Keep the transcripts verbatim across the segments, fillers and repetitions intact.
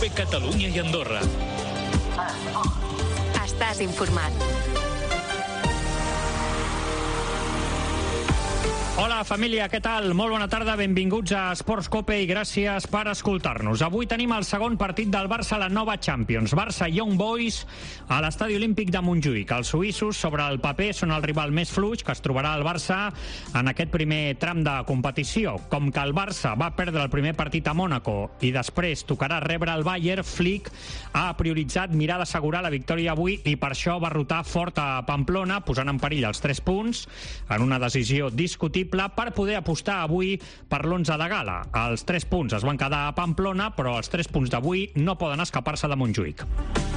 COPE Catalunya i Andorra. Estàs informat. Hola, família, què tal? Molt bona tarda, benvinguts a Esports Cope i gràcies per escoltar-nos. Avui tenim el segon partit del Barça a la nova Champions. Barça Young Boys a l'Estadi Olímpic de Montjuïc. Els suïssos, sobre el paper, són el rival més fluix que es trobarà el Barça en aquest primer tram de competició. Com que el Barça va perdre el primer partit a Mònaco i després tocarà rebre el Bayern, Flick ha prioritzat mirar d'assegurar la victòria avui i per això va rotar fort a Pamplona, posant en perill els tres punts en una decisió discutible per poder apostar avui per l'onze de gala. Els tres punts es van quedar a Pamplona, però els tres punts d'avui no poden escapar-se de Montjuïc.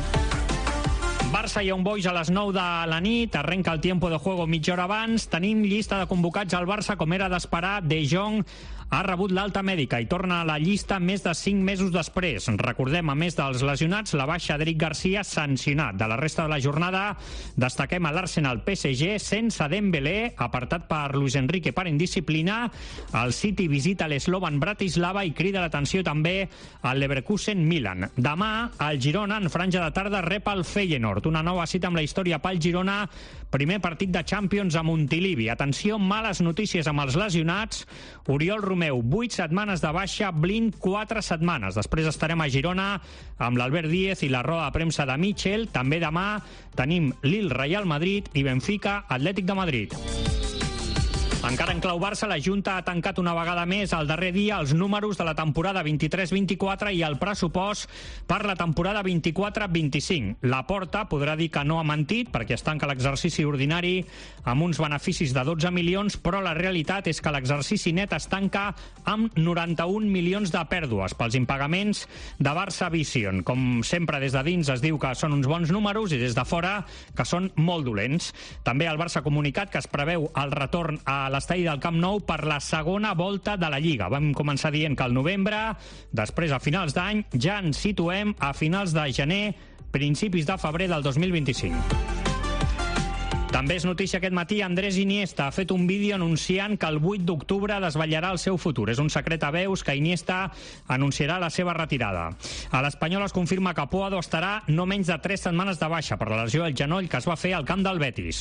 Barça Young Boys a les nou de la nit, arrenca el tiempo de juego mitja hora abans, tenim llista de convocats al Barça com era d'esperar. De Jong ha rebut l'alta mèdica i torna a la llista més de cinc mesos després. Recordem, a més dels lesionats, la baixa d'Eric Garcia sancionat. De la resta de la jornada destaquem a l'Arsenal P S G sense Dembélé, apartat per Luis Enrique per indisciplina. El City visita l'Slovan Bratislava i crida l'atenció també al Leverkusen Milan. Demà, el Girona en franja de tarda rep el Feyenoord. Una nova cita amb la història pel Girona. Primer partit de Champions a Montilivi. Atenció, males notícies amb els lesionats. Oriol Romeu, vuit setmanes de baixa, Blind, quatre setmanes. Després estarem a Girona amb l'Albert Díez i la roda de premsa de Michel. També demà tenim Lille Real Madrid i Benfica Atlètic de Madrid. Encara en clau Barça, la Junta ha tancat una vegada més al darrer dia els números de la temporada vint-i-tres vint-i-quatre i el pressupost per la temporada vint-i-quatre vint-i-cinc. La Porta podrà dir que no ha mentit perquè es tanca l'exercici ordinari amb uns beneficis de dotze milions, però la realitat és que l'exercici net es tanca amb noranta-un milions de pèrdues pels impagaments de Barça Vision. Com sempre, des de dins es diu que són uns bons números i des de fora que són molt dolents. També el Barça ha comunicat que es preveu el retorn a l'estadi del Camp Nou per la segona volta de la Lliga. Vam començar dient que al novembre, després a finals d'any, ja ens situem a finals de gener, principis de febrer del dos mil vint-i-cinc. També és notícia aquest matí, Andrés Iniesta ha fet un vídeo anunciant que el vuit d'octubre desvetllarà el seu futur. És un secret a veus que Iniesta anunciarà la seva retirada. A l'Espanyol es confirma que Puado estarà no menys de tres setmanes de baixa per la lesió del genoll que es va fer al camp del Betis.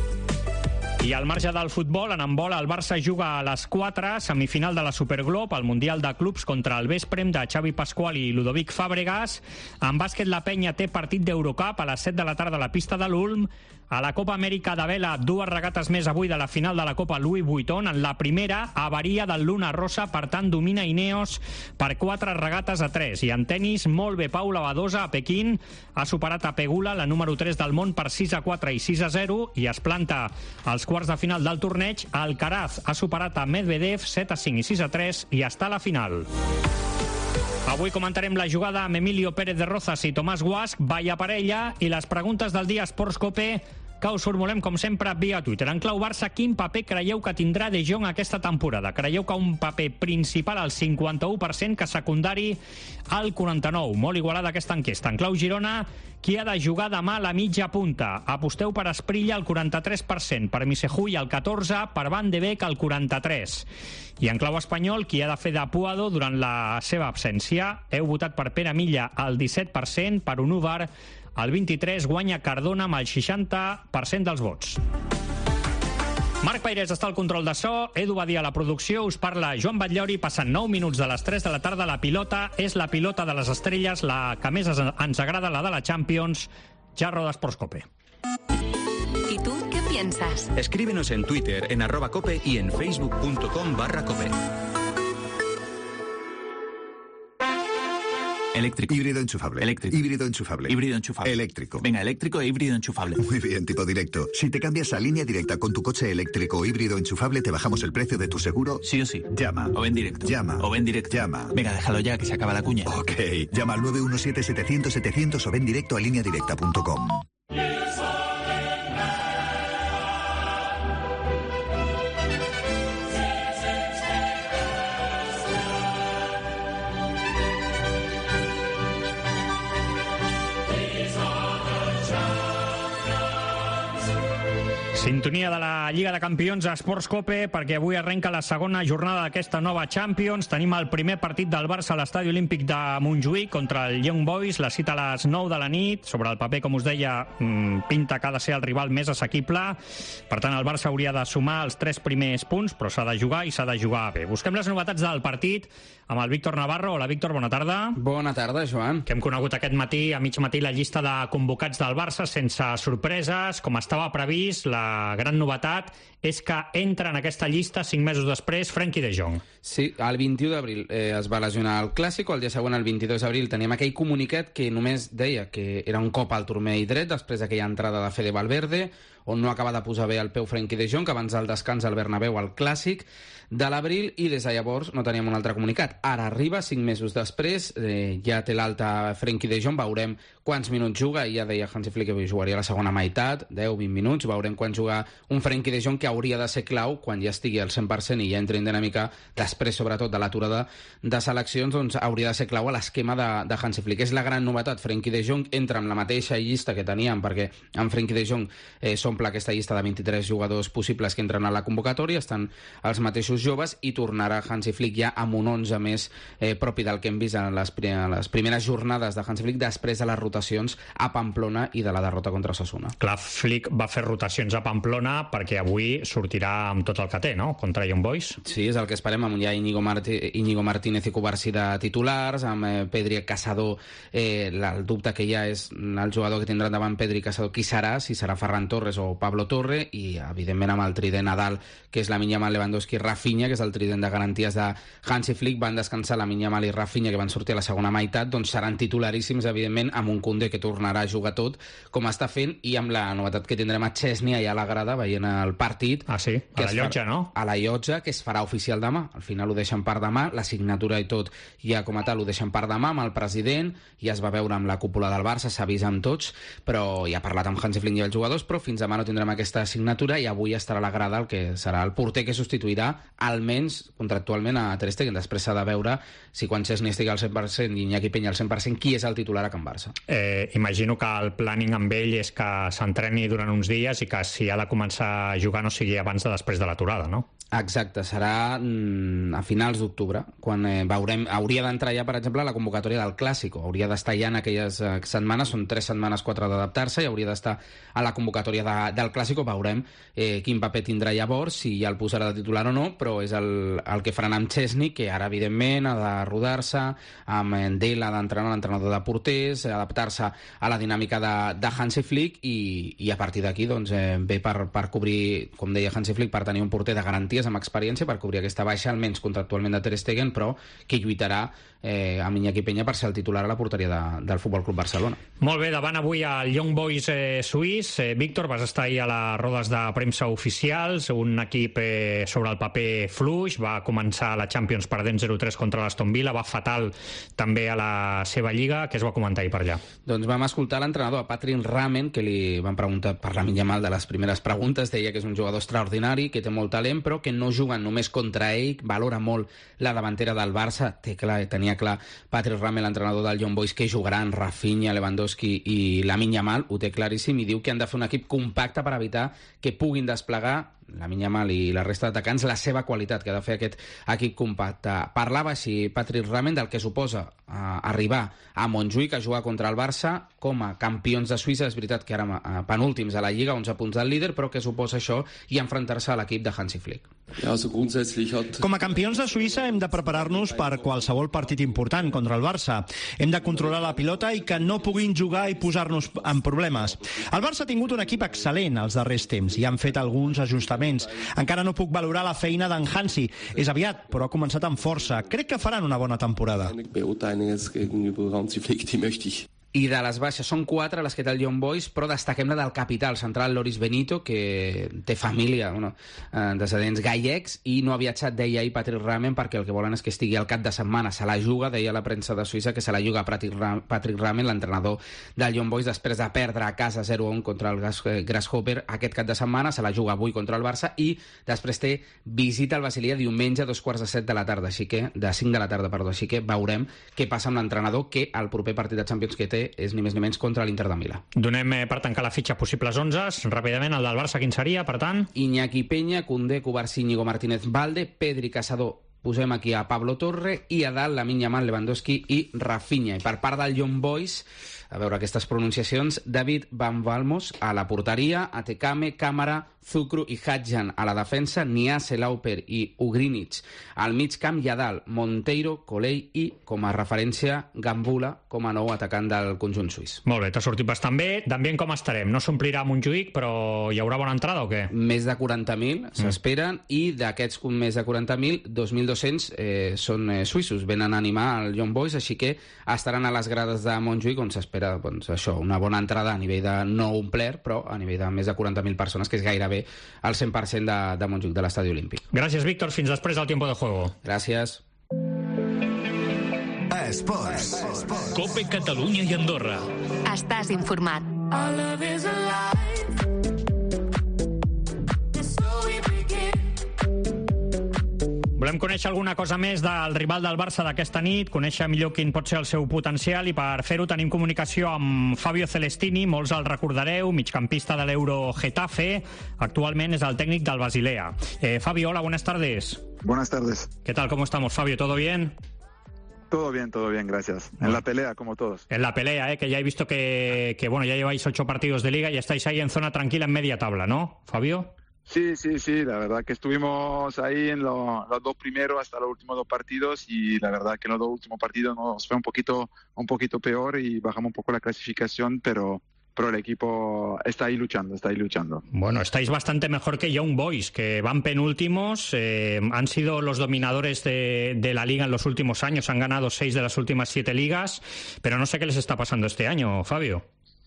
I al marge del futbol, en handbol, el Barça juga a les quatre, semifinal de la Superglobe, al Mundial de Clubs contra el Vesprem de Xavi Pasqual i Ludovic Fàbregas. En bàsquet, la Penya té partit d'Eurocup a les set de la tarda a la pista de l'Ulm. A la Copa Amèrica de vela, dues regates més avui de la final de la Copa Louis Vuitton. En la primera, avaria del Luna Rossa, per tant domina Ineos per quatre regates a tres. I en tenis, molt bé Paula Badosa a Pequín, ha superat a Pegula, la número tres del món, per sis a quatre i sis a zero, i es planta als quarts de final del torneig. Alcaraz ha superat a Medvedev set a cinc i sis a tres i està a la final. Avui comentarem la jugada amb Emilio Pérez de Rozas i Tomàs Guasch, vaya parella, i les preguntes del dia Esports Cope que us formulem, com sempre, via Twitter. En clau Barça, quin paper creieu que tindrà De Jong aquesta temporada? Creieu que un paper principal al cinquanta-u per cent, que secundari al quaranta-nou? Molt igualada aquesta enquesta. En clau Girona, qui ha de jugar demà a la mitja punta? Aposteu per Esprilla al quaranta-tres per cent, per Misejuy al catorze per cent, per Van de Beek al quaranta-tres per cent. I en clau espanyol, qui ha de fer de Puado durant la seva absència? Heu votat per Pere Milla al disset per cent, per Unúvar al vint-i-tres per cent, guanya Cardona amb el seixanta per cent dels vots. Marc Peirés està al control de so, Edu Badia a la producció, us parla Joan Batllori, passant nou minuts de les tres de la tarda. La pilota és la pilota de les estrelles, la que més ens agrada, la de la Champions. Ja roda Esports Cope. ¿Y tú qué piensas? Escríbenos en Twitter, en arroba cope y en facebook.com barra cope. Eléctrico. Híbrido enchufable. Eléctrico. Híbrido enchufable. Híbrido enchufable. Eléctrico. Venga, eléctrico e híbrido enchufable. Muy bien, tipo directo. Si te cambias a Línea Directa con tu coche eléctrico o híbrido enchufable, te bajamos el precio de tu seguro. Sí o sí. Llama. O ven directo. Llama. O ven directo. Llama. Venga, déjalo ya, que se acaba la cuña. Ok. Llama al nueve uno siete setecientos setecientos o ven directo a línea directa punto com. Sintonia de la Lliga de Campions a Esports Cope, perquè avui arrenca la segona jornada d'aquesta nova Champions. Tenim el primer partit del Barça a l'Estadi Olímpic de Montjuïc contra el Young Boys, la cita a les nou de la nit. Sobre el paper, com us deia, pinta que ha de ser el rival més assequible. Per tant, el Barça hauria de sumar els tres primers punts, però s'ha de jugar i s'ha de jugar bé. Busquem les novetats del partit amb el Víctor Navarro. Hola, Víctor, bona tarda. Bona tarda, Joan. Que hem conegut aquest matí, a mig matí, la llista de convocats del Barça, sense sorpreses, com estava previst. La gran novetat és que entra en aquesta llista cinc mesos després Frenkie de Jong. Sí, el vint-i-u d'abril eh, es va lesionar el Clàssico, el dia següent, el vint-i-dos d'abril, teníem aquell comunicat que només deia que era un cop al turmell dret després d'aquella entrada de Fede Valverde, on no acaba de posar bé el peu Frenkie de Jong, que abans del descans al Bernabéu al Clàssic de l'abril, i des de llavors no teníem un altre comunicat. Ara arriba, cinc mesos després, eh, ja té l'alta Frenkie de Jong, veurem quants minuts juga, i ja deia Hansi Flick que avui jugaria la segona meitat, deu vint minuts, veurem quan juga un Frenkie de Jong que hauria de ser clau quan ja estigui al cent per cent i ja entri en dinàmica després, sobretot, de l'aturada de seleccions, doncs hauria de ser clau a l'esquema de, de Hansi Flick. És la gran novetat. Frenkie de Jong entra en la mateixa llista que teníem, perquè amb Frenkie de Jong eh, s'omple aquesta llista de vint-i-tres jugadors possibles que entren a la convocatòria, estan els mateixos joves, i tornarà Hansi Flick ja amb un onze més eh, propi del que hem vist en les, les primeres jornades de Hansi Flick després de les rotacions a Pamplona i de la derrota contra Osasuna. Clar, Flick va fer rotacions a Pamplona perquè avui sortirà amb tot el que té, no?, contra Young Boys. Sí, és el que esperem, amb ja Íñigo, Martí, Íñigo Martínez i Cubarsí de titulars, amb eh, Pedri Caçador, eh, el dubte que hi ha és el jugador que tindrà davant Pedri Caçador, qui serà, si serà Ferran Torres o Pablo Torre, i evidentment amb el trident Nadal, que és Lamine Yamal, Lewandowski i Rafinha, que és el trident de garanties de Hansi Flick. Van descansar Lamine Yamal i Rafinha, que van sortir a la segona meitat, doncs seran titularíssims, evidentment, amb un Koundé que tornarà a jugar tot, com està fent, i amb la novetat que tindrem a Chesney allà a la grada veient el partit. Ah, sí? A la llotja, farà, no? A la llotja, que es farà oficial demà. Al final ho deixen per demà, la signatura i tot ja com a tal ho deixen per demà amb el president, ja es va veure amb la cúpula del Barça, s'ha vist amb tots, però ja ha parlat amb Hansi Flick i els jugadors, però fins demà no tindrem aquesta signatura, i avui estarà a la grada el que serà el porter que substituirà, almenys contractualment, a Ter Stegen. Després s'ha de veure si quan Chesney estigui al cent per cent i Iñaki Peña al cent per cent, qui és el titular a Can Barça. Eh, imagino que el planning amb ell és que s'entreni durant uns dies i que si ha de començar a jugar no sigui abans de després de l'aturada, no? Exacte, serà mm, a finals d'octubre, quan eh, veurem, hauria d'entrar ja, per exemple, a la convocatòria del Clàssico, hauria d'estar ja en aquelles eh, setmanes, són tres setmanes, quatre d'adaptar-se, i hauria d'estar a la convocatòria de, del Clàssico. Veurem eh, quin paper tindrà llavors, si ja el posarà de titular o no, però és el, el que faran amb Chesney, que ara, evidentment, ha de rodar-se, amb Endel ha d'entrenar l'entrenador de porters, adaptar-se a la dinàmica de, de Hansi Flick, i, i a partir d'aquí, doncs, eh, ve per, per cobrir, com deia Hansi Flick, per tenir un porter de garantia amb experiència, per cobrir aquesta baixa, almenys contractualment, de Ter Stegen, però que lluitarà eh, amb Iñaki Peña per ser el titular a la porteria de, del Futbol Club Barcelona. Molt bé, davant avui el Young Boys eh, suís. Eh, Víctor, vas estar ahir a les rodes de premsa oficials, un equip eh, sobre el paper fluix, va començar la Champions perdent zero tres contra l'Aston Villa, va fatal també a la seva lliga. Què es va comentar ahir per allà? Doncs vam escoltar l'entrenador, a Patrick Ramen, que li van preguntar per Lamine Yamal de les primeres preguntes, deia que és un jugador extraordinari, que té molt talent, però que no juguen només contra ell, valora molt la davantera del Barça, té clar, tenia clar Patrick Ramen, l'entrenador del Young Boys, que jugaran Rafinha, Lewandowski i Lamine Yamal, ho té claríssim, i diu que han de fer un equip compacte per evitar que puguin desplegar Lamine Yamal i la resta d'atacants la seva qualitat, que ha de fer aquest equip compacte. Parlava així Patrick Ramen del que suposa eh, arribar a Montjuïc a jugar contra el Barça com a campions de Suïssa. És veritat que ara eh, penúltims a la Lliga, onze punts del líder, però què suposa això, i enfrontar-se a l'equip de Hansi Flick. Com a campions de Suïssa hem de preparar-nos per qualsevol partit important contra el Barça. Hem de controlar la pilota i que no puguin jugar i posar-nos en problemes. El Barça ha tingut un equip excel·lent els darrers temps i han fet alguns ajustaments. Encara no puc valorar la feina d'en Hansi. És aviat, però ha començat amb força. Crec que faran una bona temporada. I de les baixes són quatre les que té el Young Boys, però destaquem la del capital central, Loris Benito, que té família, bueno, descendents gallecs, i no ha viatjat, deia ahir Patrick Ramen, perquè el que volen és que estigui al cap de setmana. Se la juga, deia la premsa de Suïssa, que se la juga Patrick Ramen, l'entrenador del Young Boys, després de perdre a casa zero a un contra el Grasshopper aquest cap de setmana. Se la juga avui contra el Barça, i després té visita al Basilea diumenge a dos quarts de set de la tarda, així que de cinc de la tarda, perdó, així que veurem què passa amb l'entrenador, que el proper partit de Champions que té tercer és ni més ni menys contra l'Inter de Milà. Donem eh, per tancar la fitxa possibles onzes. Ràpidament, el del Barça, quin seria, per tant? Iñaki Peña, Koundé, Cubarsí, Íñigo Martínez Valde, Pedri, Caçador, posem aquí a Pablo Torre, i a dalt Lamine Yamal, Lewandowski i Rafinha. I per part del Young Boys, a veure aquestes pronunciacions, David Van Valmos a la porteria, Atekame, Cámara, Zukru i Hadjan a la defensa, Niasse, Lauper i Ugrinic al mig camp, i a dalt Monteiro, Colell i, com a referència, Gambula com a nou atacant del conjunt suís. Molt bé, t'ha sortit bastant bé. D'ambient com estarem? No s'omplirà Montjuïc, però hi haurà bona entrada o què? Més de quaranta mil s'esperen, mm. i d'aquests més de quaranta mil, dos mil dos-cents eh, són eh, suïssos, venen a animar el Young Boys, així que estaran a les grades de Montjuïc, on s'espera doncs, això, una bona entrada a nivell de no omplert, però a nivell de més de quaranta mil persones, que és gairebé al cent per cent de, de Montjuïc, de l'estadi olímpic. Gràcies, Víctor. Fins després del tiempo de juego. Gràcies. Esports. Cope Catalunya i Andorra. Estàs informat. Volem conèixer alguna cosa més del rival del Barça d'aquesta nit, conèixer millor quin pot ser el seu potencial, i per fer-ho tenim comunicació amb Fabio Celestini, molts el recordareu, migcampista de l'Euro Getafe, actualment és el tècnic del Basilea. Eh, Fabio, hola, buenas tardes. Buenas tardes. ¿Qué tal, cómo estamos, Fabio? ¿Todo bien? Todo bien, todo bien, gracias. En la pelea, como todos. En la pelea, eh, que ya he visto que, que bueno, ya lleváis ocho partidos de liga y estáis ahí en zona tranquila en media tabla, ¿no, Fabio? Sí, sí, sí, la verdad que estuvimos ahí en lo, los dos primeros hasta los últimos dos partidos, y la verdad que en los dos últimos partidos nos fue un poquito, un poquito peor y bajamos un poco la clasificación, pero, pero el equipo está ahí luchando, está ahí luchando. Bueno, estáis bastante mejor que Young Boys, que van penúltimos, eh, han sido los dominadores de, de la liga en los últimos años, han ganado seis de las últimas siete ligas, pero no sé qué les está pasando este año, Fabio.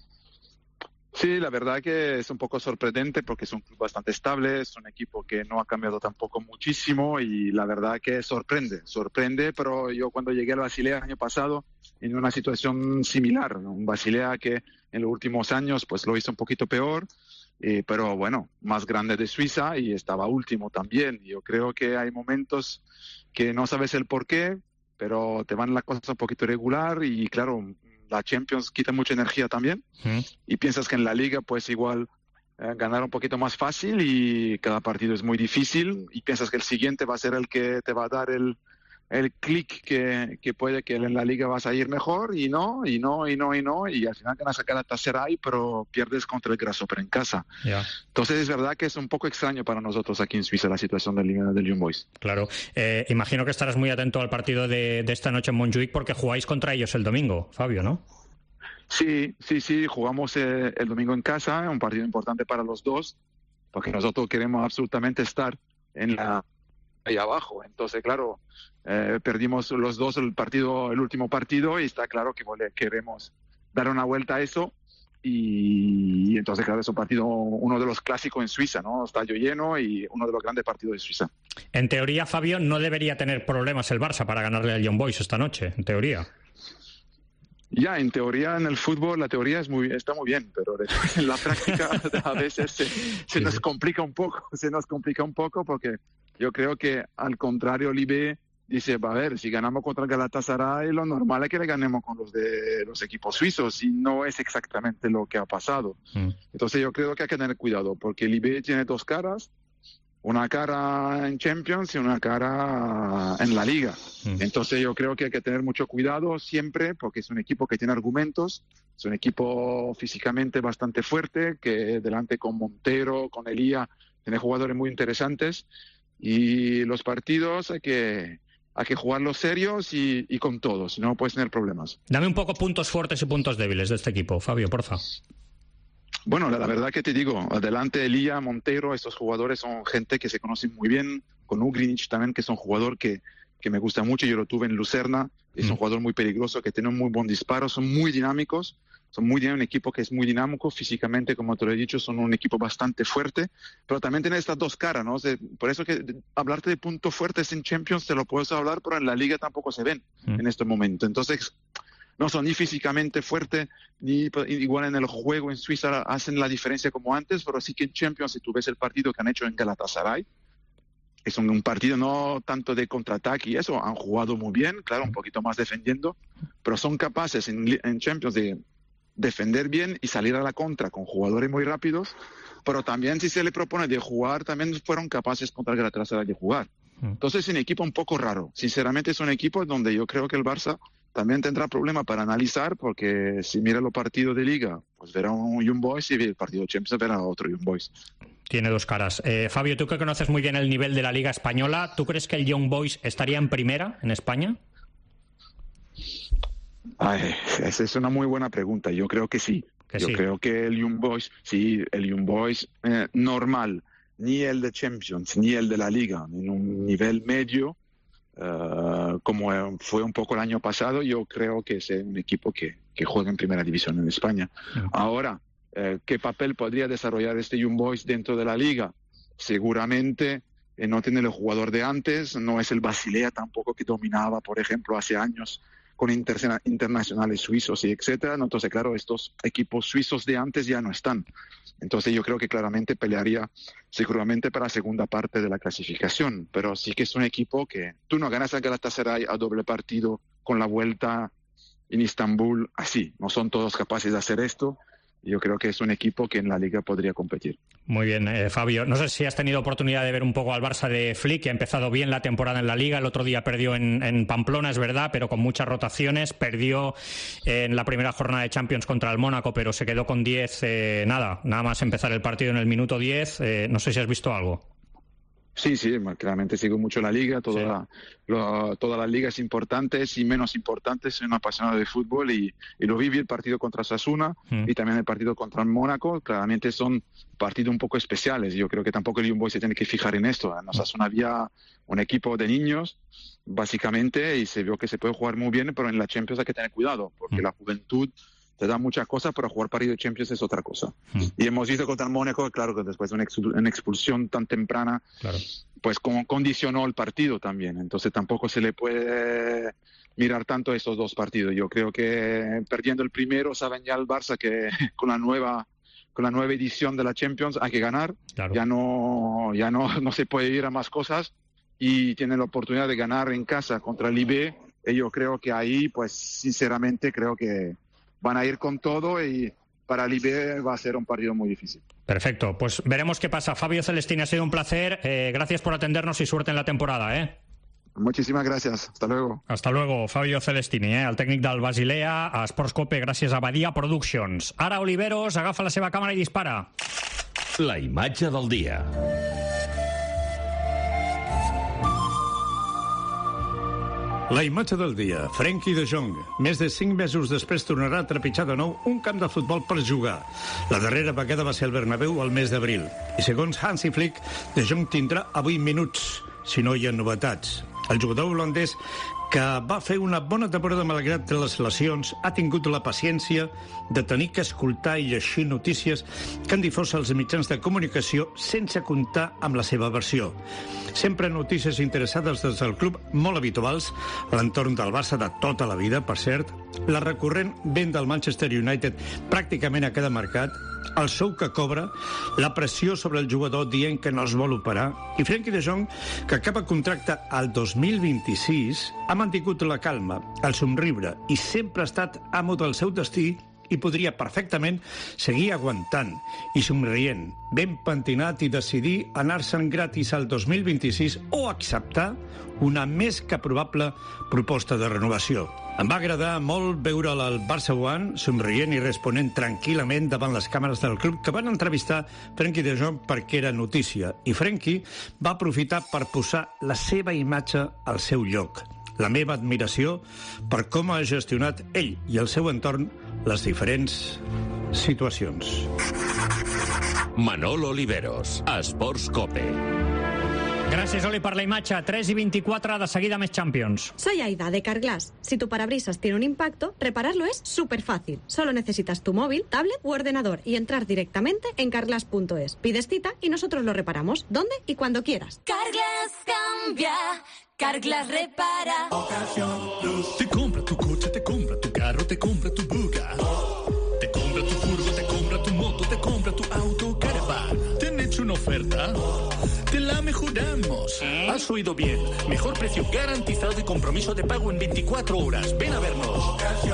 Sí, la verdad que es un poco sorprendente porque es un club bastante estable, es un equipo que no ha cambiado tampoco muchísimo, y la verdad que sorprende, sorprende, pero yo cuando llegué al Basilea el año pasado en una situación similar, ¿no? Un Basilea que en los últimos años pues lo hizo un poquito peor, eh, pero bueno, más grande de Suiza, y estaba último también. Yo creo que hay momentos que no sabes el por qué, pero te van la cosa un poquito irregular, y claro, la Champions quita mucha energía también, ¿Mm? y piensas que en la Liga pues igual eh, ganar un poquito más fácil, y cada partido es muy difícil, y piensas que el siguiente va a ser el que te va a dar el, el clic que, que puede que en la Liga vas a ir mejor, y no, y no, y no, y no, y al final ganas a Galatasaray, pero pierdes contra el Grasshopper en casa. Yeah. Entonces es verdad que es un poco extraño para nosotros aquí en Suiza la situación del, del Young Boys. Claro, eh, imagino que estarás muy atento al partido de, de esta noche en Montjuïc, porque jugáis contra ellos el domingo, Fabio, ¿no? Sí, sí, sí, jugamos eh, el domingo en casa, un partido importante para los dos, porque nosotros queremos absolutamente estar en la ahí abajo. Entonces, claro, eh, perdimos los dos el partido, el último partido, y está claro que vale, queremos dar una vuelta a eso, y, y entonces, claro, es un partido, uno de los clásicos en Suiza, ¿no? Estadio lleno y uno de los grandes partidos de Suiza. En teoría, Fabio, no debería tener problemas el Barça para ganarle al Young Boys esta noche, en teoría. Ya, en teoría, en el fútbol, la teoría es muy, está muy bien, pero en la práctica a veces se, se nos complica un poco, se nos complica un poco, porque yo creo que, al contrario, Libé dice, va a ver, si ganamos contra el Galatasaray, lo normal es que le ganemos con los de los equipos suizos, y no es exactamente lo que ha pasado. Mm. Entonces yo creo que hay que tener cuidado, porque Libé tiene dos caras, una cara en Champions y una cara en la Liga. Mm. Entonces yo creo que hay que tener mucho cuidado siempre, porque es un equipo que tiene argumentos, es un equipo físicamente bastante fuerte, que delante con Montero, con Elía, tiene jugadores muy interesantes, y los partidos hay que, hay que jugarlos serios y, y con todos, si no puedes tener problemas. Dame un poco puntos fuertes y puntos débiles de este equipo, Fabio, porfa. Bueno, la, la verdad que te digo, adelante Elía, Montero, estos jugadores son gente que se conocen muy bien, con Ugrinic también, que es un jugador que, que me gusta mucho, yo lo tuve en Lucerna, es mm. un jugador muy peligroso, que tiene un muy buen disparo, son muy dinámicos, son muy un equipo que es muy dinámico, físicamente, como te lo he dicho, son un equipo bastante fuerte, pero también tiene estas dos caras, ¿no? O sea, por eso que hablarte de puntos fuertes en Champions te lo puedes hablar, pero en la Liga tampoco se ven mm. en este momento, entonces no son ni físicamente fuertes, ni igual en el juego en Suiza hacen la diferencia como antes, pero sí que en Champions, si tú ves el partido que han hecho en Galatasaray, es un, un partido no tanto de contraataque y eso, han jugado muy bien, claro, un poquito más defendiendo, pero son capaces en, en Champions de defender bien y salir a la contra con jugadores muy rápidos, pero también si se le propone de jugar, también fueron capaces contra el Galatasaray de jugar. Entonces es un equipo un poco raro, sinceramente es un equipo donde yo creo que el Barça también tendrá problema para analizar, porque si mira los partidos de Liga, pues verá un Young Boys, y el partido de Champions verá otro Young Boys. Tiene dos caras. Eh, Fabio, tú que conoces muy bien el nivel de la Liga Española, ¿tú crees que el Young Boys estaría en primera en España? Ay, esa es una muy buena pregunta. Yo creo que sí. Que Yo sí. creo que el Young Boys, sí, el Young Boys eh, normal, ni el de Champions, ni el de la Liga, en un nivel medio, uh, como fue un poco el año pasado, yo creo que es un equipo que, que juega en primera división en España. Uh-huh. Ahora, eh, ¿qué papel podría desarrollar este Young Boys dentro de la Liga? Seguramente eh, no tiene el jugador de antes, no es el Basilea tampoco que dominaba, por ejemplo, hace años con interna- internacionales suizos y etcétera. Entonces, claro, estos equipos suizos de antes ya no están. Entonces, yo creo que claramente pelearía seguramente para la segunda parte de la clasificación. Pero sí que es un equipo que tú no ganas a Galatasaray a doble partido con la vuelta en Estambul así. No son todos capaces de hacer esto. Yo creo que es un equipo que en la Liga podría competir. Muy bien, eh, Fabio. No sé si has tenido oportunidad de ver un poco al Barça de Flick, que ha empezado bien la temporada en la Liga. El otro día perdió en, en Pamplona, es verdad, pero con muchas rotaciones. Perdió en la primera jornada de Champions contra el Mónaco, pero se quedó con diez, eh, nada, nada más empezar el partido en el minuto diez. Eh, no sé si has visto algo. Sí, sí, claramente sigo mucho la Liga, toda, sí. la, lo, todas las ligas importantes y menos importantes. Soy un apasionado de fútbol y, y lo vi, vi el partido contra Osasuna mm. y también el partido contra el Mónaco. Claramente son partidos un poco especiales. Yo creo que tampoco el Young Boys se tiene que fijar en esto. En Osasuna había un equipo de niños, básicamente, y se vio que se puede jugar muy bien, pero en la Champions hay que tener cuidado, porque mm. la juventud te da muchas cosas, pero jugar partido de Champions es otra cosa. Mm. Y hemos visto contra el Mónaco, claro, que después de una, exu- una expulsión tan temprana, claro. pues como condicionó el partido también. Entonces tampoco se le puede mirar tanto esos dos partidos. Yo creo que perdiendo el primero, saben ya el Barça que con la nueva con la nueva edición de la Champions hay que ganar. Claro. Ya no ya no, no se puede ir a más cosas y tienen la oportunidad de ganar en casa contra el I B. Y yo creo que ahí, pues sinceramente, creo que van a ir con todo y para el I B va a ser un partido muy difícil. Perfecto, pues veremos qué pasa. Fabio Celestini, ha sido un placer. Eh, gracias por atendernos y suerte en la temporada, ¿eh? Muchísimas gracias. Hasta luego. Hasta luego, Fabio Celestini, eh? el tècnic del Basilea, a Sports Cope, gràcies a Badia Productions. Ara Oliveros agafa la seva càmera i dispara. La imatge del dia. La imatge del dia, Frenkie de Jong. Més de cinc mesos després tornarà a trepitjar de nou un camp de futbol per jugar. La darrera vegada va ser al Bernabéu al mes d'abril. I segons Hansi Flick, de Jong tindrà avui minuts, si no hi ha novetats. El jugador holandès, que va fer una bona temporada malgrat les lesions, ha tingut la paciència de tenir que escoltar i llegir notícies que han difós els mitjans de comunicació sense comptar amb la seva versió. Sempre notícies interessades des del club, molt habituals, a l'entorn del Barça de tota la vida, per cert, la recurrent vent del Manchester United pràcticament a cada mercat, el sou que cobra, la pressió sobre el jugador dient que no es vol operar, i Frenkie de Jong, que acaba contracte al dos mil vint-i-sis, ha mantingut la calma, el somriure i sempre ha estat amo del seu destí i podria perfectament seguir aguantant i somrient, ben pentinat i decidir anar-se'n gratis al dos mil vint-i-sis o acceptar una més que probable proposta de renovació. Em va agradar molt veure'l al Barça One, somrient i responent tranquil·lament davant les càmeres del club que van entrevistar Frenkie de Jong perquè era notícia. I Frenkie va aprofitar per posar la seva imatge al seu lloc. La meva admiració per com ha gestionat ell i el seu entorn les diferents situacions. Manolo Oliveros, a Sports Cope. Gràcies, Oli, per la imatge. tres i veinticuatro, de seguida més Champions. Soy Aida, de Carglass. Si tu parabrisas tiene un impacto, repararlo es súper fácil. Solo necesitas tu móvil, tablet u ordenador y entrar directamente en carglass punto es. Pides cita y nosotros lo reparamos, donde y cuando quieras. Carglass cambia, Carglass repara. Te compra tu coche, te compra tu carro, te compra tu buga. Te compra tu furgo, te compra tu moto, te compra tu auto, caravan. ¿Te han hecho una oferta? Te la la mejoramos. Has oído bien. Mejor precio garantizado y compromiso de pago en veinticuatro horas. Ven a vernos.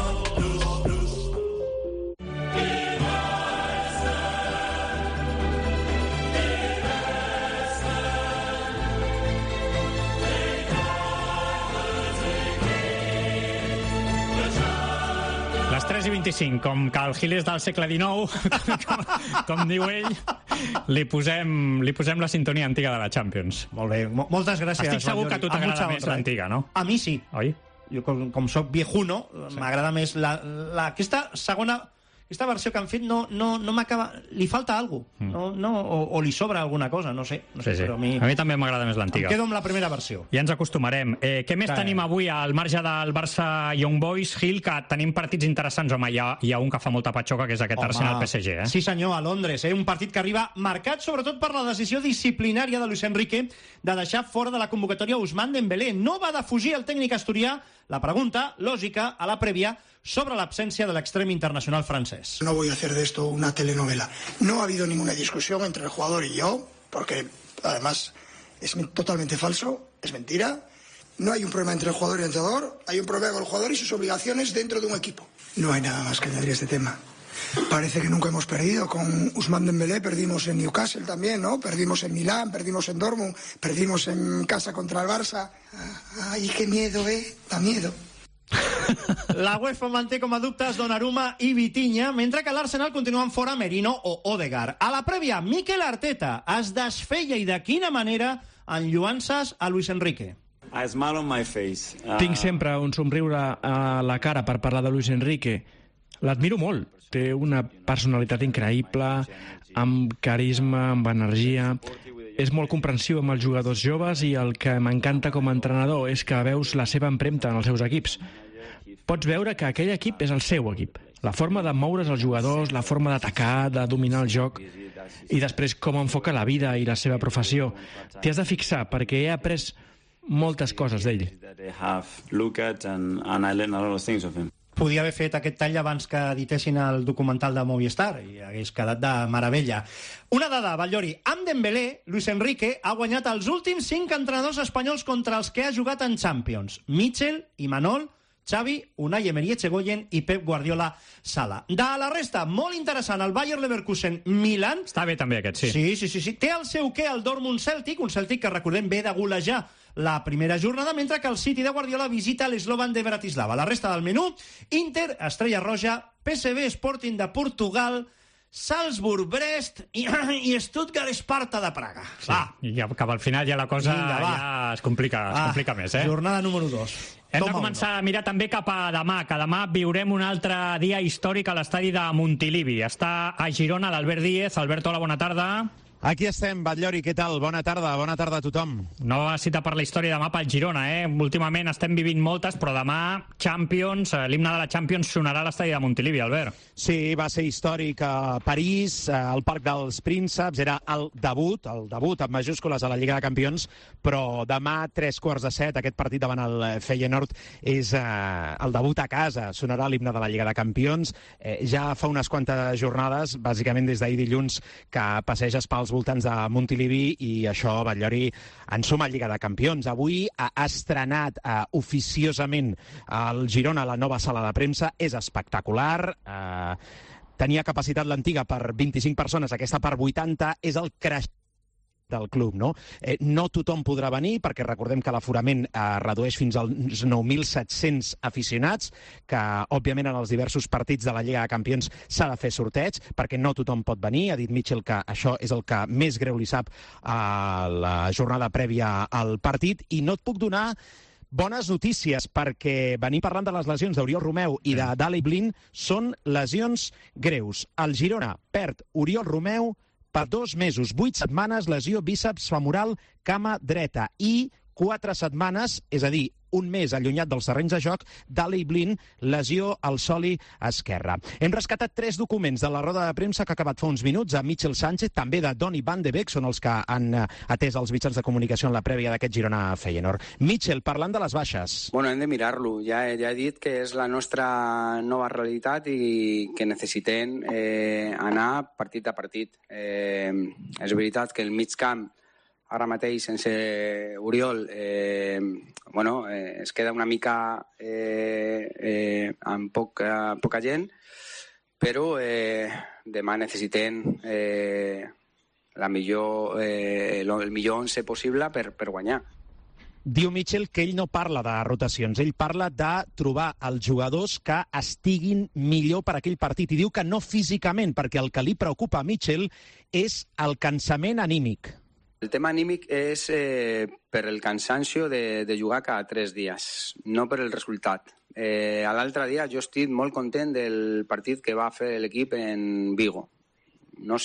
Les tres i vint-i-cinc, com que el Gil és del segle dinou, com, com diu ell, li posem, li posem la sintonia antiga de la Champions. Molt bé, Mo moltes gràcies. Estic segur que a tu t'agrada més l'antiga, no? A mi sí. Oi? Jo, com, com soc viejuno, sí. M'agrada més la, la, aquesta segona... Aquesta versió que han fet no, no, no m'acaba... Li falta alguna cosa, mm. no, no, o, o li sobra alguna cosa, no sé. No sé sí, sí. Però a, mi... a mi també m'agrada més l'antiga. Em quedo amb la primera versió. Ja ens acostumarem. Eh, què més sí. tenim avui al marge del Barça Young Boys, Gil, que tenim partits interessants? Home, hi ha, hi ha un que fa molta patxoca, que és aquest Home, Arsenal-P S G. Eh? Sí, senyor, a Londres. Eh? Un partit que arriba marcat sobretot per la decisió disciplinària de Luis Enrique de deixar fora de la convocatòria Ousmane Dembélé. No va defugir el tècnic asturià la pregunta lògica a la prèvia sobre l'absència de l'extrem internacional francés. No voy a hacer de esto una telenovela. No ha habido ninguna discusión entre el jugador y yo, porque además es totalmente falso, es mentira. No hay un problema entre el jugador y el entrenador, hay un problema con el jugador y sus obligaciones dentro de un equipo. No hay nada más que añadir a este tema. Parece que nunca hemos perdido. Con Ousmane Dembélé perdimos en Newcastle también, ¿no? Perdimos en Milán, perdimos en Dortmund, perdimos en casa contra el Barça. Ay, qué miedo, ¿eh? Da miedo. La UEFA manté com a dubtes Donnarumma i Vitinha, mentre que l'Arsenal continuen fora Merino o Odegaard. A la prèvia, Mikel Arteta es desfeia i de quina manera en lluances a Luis Enrique. A smile on my face. Uh... Tinc sempre un somriure a la cara per parlar de Luis Enrique. L'admiro molt. Té una personalitat increïble, amb carisma, amb energia. És molt comprensiu amb els jugadors joves i el que m'encanta com a entrenador és que veus la seva empremta en els seus equips. Pots veure que aquell equip és el seu equip. La forma de moure's els jugadors, la forma d'atacar, de dominar el joc, i després com enfoca la vida i la seva professió. T'hi has de fixar, perquè he après moltes coses d'ell. Podia haver fet aquest tall abans que editessin el documental de Movistar i hagués quedat de meravella. Una dada, Batllori. Amb Dembélé, Luis Enrique ha guanyat els últims cinc entrenadors espanyols contra els que ha jugat en Champions. Michel, Imanol, Xavi, Unai Emery Etxegoyen i Pep Guardiola Sala. De la resta, molt interessant, el Bayer Leverkusen Milan. Està bé també aquest, sí. Sí, sí, sí, sí. Té el seu què, el Dortmund Celtic, un Celtic que recordem ve de golejar la primera jornada, mentre que el City de Guardiola visita l'Slovan de Bratislava. La resta del menú, Inter, Estrella Roja, P S V Sporting de Portugal, Salzburg, Brest i, i Stuttgart, Esparta de Praga. Sí, va. I cap al final ja la cosa Vinga, ja es complica, es complica ah, més. Eh? Jornada número dos. Hem Toma de començar uno. a mirar també cap a demà, que demà viurem un altre dia històric a l'estadi de Montilivi. Està a Girona l'Albert Díez. Albert, hola, bona tarda. Aquí estem, Batllori, què tal? Bona tarda, bona tarda a tothom. Nova cita per la història demà pel Girona, eh? Últimament estem vivint moltes, però demà Champions, l'himne de la Champions sonarà a l'estadi de Montilivi, Albert. Sí, va ser històric a París, al Parc dels Prínceps, era el debut, el debut amb majúscules a la Lliga de Campions, però demà, tres quarts de set, aquest partit davant el Feyenoord és eh, el debut a casa, sonarà l'himne de la Lliga de Campions. Eh, ja fa unes quantes jornades, bàsicament des d'ahir dilluns, que passeges pels voltants de Montilivi i això, Batllori, en suma Lliga de Campions. Avui ha estrenat uh, oficiosament el Girona la nova sala de premsa, és espectacular. Uh, tenia capacitat l'antiga per vint-i-cinc persones, aquesta per vuitanta, és el creixement del club, no? Eh, no tothom podrà venir, perquè recordem que l'aforament eh, redueix fins als nou mil set-cents aficionats, que, òbviament, en els diversos partits de la Lliga de Campions s'ha de fer sorteig, perquè no tothom pot venir. Ha dit Mitchell que això és el que més greu li sap a la jornada prèvia al partit, i no et puc donar bones notícies, perquè venir parlant de les lesions d'Oriol Romeu i de Daley Blind són lesions greus. El Girona perd Oriol Romeu per dos mesos, vuit setmanes, lesió bíceps femoral, cama dreta, i quatre setmanes, és a dir, un mes allunyat dels terrenys de joc, Daley Blind, lesió al soli esquerre. Hem rescatat tres documents de la roda de premsa que ha acabat fa uns minuts a Mitchell Sánchez, també de Donny van de Beek, són els que han atès els mitjans de comunicació en la prèvia d'aquest Girona Feyenoord. Mitchell, parlant de les baixes. Bueno, hem de mirar-lo. Ja, ja he dit que és la nostra nova realitat i que necessitem eh, anar partit a partit. Eh, és veritat que el mig camp ara mateix sense Oriol eh, bueno, eh, es queda una mica eh, eh, amb poca, poca gent, però eh, demà necessitem eh, la millor, eh, el millor onze possible per, per guanyar. Diu Mitchell que ell no parla de rotacions, ell parla de trobar els jugadors que estiguin millor per aquell partit, i diu que no físicament, perquè el que li preocupa a Mitchell és el cansament anímic. El tema anímic és eh, per el cansancio de, de jugar cada tres dies, no per el resultat. Eh, L'altre dia jo estic molt content del partit que va fer l'equip en Vigo. No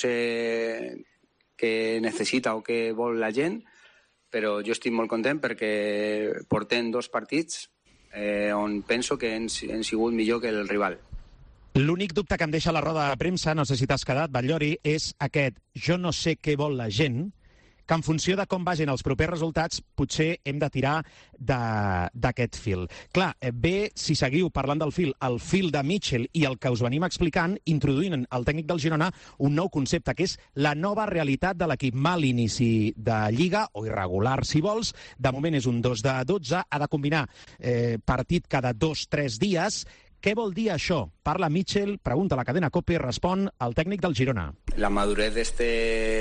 sé què necessita o què vol la gent, però jo estic molt content perquè portem dos partits eh, on penso que hem, hem sigut millor que el rival. L'únic dubte que em deixa la roda de premsa, no sé si t'has quedat, Batllori, és aquest: jo no sé què vol la gent, que en funció de com vagin els propers resultats potser hem de tirar d'aquest fil. Clar, bé, si seguiu parlant del fil, el fil de Mitchell i el que us venim explicant, introduint el tècnic del Girona un nou concepte, que és la nova realitat de l'equip. Mal inici de Lliga, o irregular si vols, de moment és un dos de dotze, ha de combinar eh, partit cada dos o tres dies. Què vol dir això? Parla Mitchell, pregunta a la cadena COPE, respon el tècnic del Girona. La madurez de, este,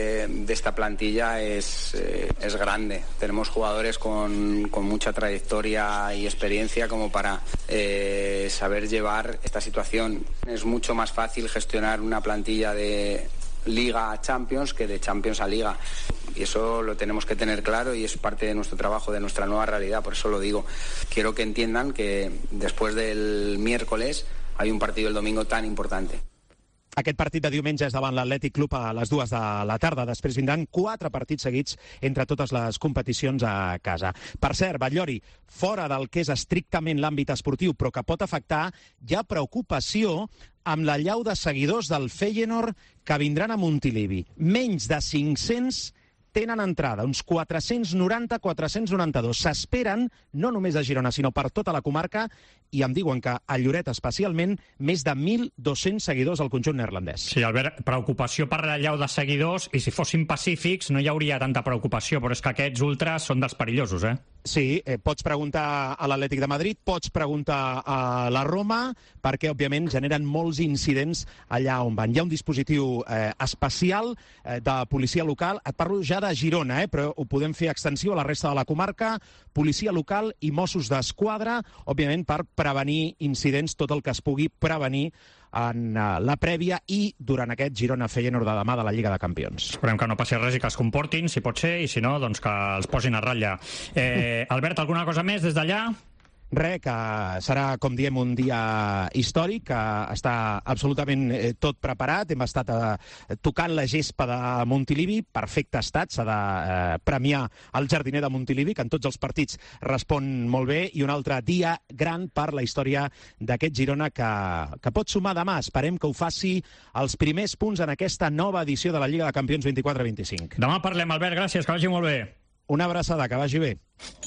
de esta plantilla es, eh, es grande. Tenemos jugadores con, con mucha trayectoria y experiencia como para eh, saber llevar esta situación. Es mucho más fácil gestionar una plantilla de Liga a Champions que de Champions a Liga. Y eso lo tenemos que tener claro y es parte de nuestro trabajo, de nuestra nueva realidad. Por eso lo digo. Quiero que entiendan que después del miércoles hay un partido el domingo tan importante. Aquest partit de diumenge és davant l'Atlètic Club a les dues de la tarda. Després vindran quatre partits seguits entre totes les competicions a casa. Per cert, Batllori, fora del que és estrictament l'àmbit esportiu, però que pot afectar, hi ha preocupació amb la llau de seguidors del Feyenoord que vindran a Montilivi. Menys de cinc-cents tenen entrada, uns quatre-cents noranta a quatre-cents noranta-dos. S'esperen, no només a Girona, sinó per tota la comarca, i em diuen que a Lloret especialment, més de mil dos-cents seguidors al conjunt neerlandès. Sí, Albert, preocupació per la llau de seguidors, i si fossin pacífics no hi hauria tanta preocupació, però és que aquests ultras són dels perillosos, eh? Sí, eh, pots preguntar a l'Atlètic de Madrid, pots preguntar a la Roma, perquè, òbviament, generen molts incidents allà on van. Hi ha un dispositiu eh, especial eh, de policia local. Et parlo ja de Girona, eh, però ho podem fer extensiu a la resta de la comarca. Policia local i Mossos d'Esquadra, òbviament, per prevenir incidents, tot el que es pugui prevenir en la prèvia i durant aquest Girona-Feyenoord de demà de la Lliga de Campions. Esperem que no passi res i que es comportin, si pot ser, i si no, doncs que els posin a ratlla. Eh, Albert, alguna cosa més des d'allà? Res, que serà, com diem, un dia històric, que està absolutament eh, tot preparat. Hem estat eh, tocant la gespa de Montilivi, perfecte estat, s'ha de eh, premiar el jardiner de Montilivi, que en tots els partits respon molt bé, i un altre dia gran per la història d'aquest Girona que, que pot sumar demà. Esperem que ho faci els primers punts en aquesta nova edició de la Lliga de Campions vint-i-quatre vint-i-cinc. Demà parlem, Albert, gràcies, que vagi molt bé. Una abraçada, que vagi bé.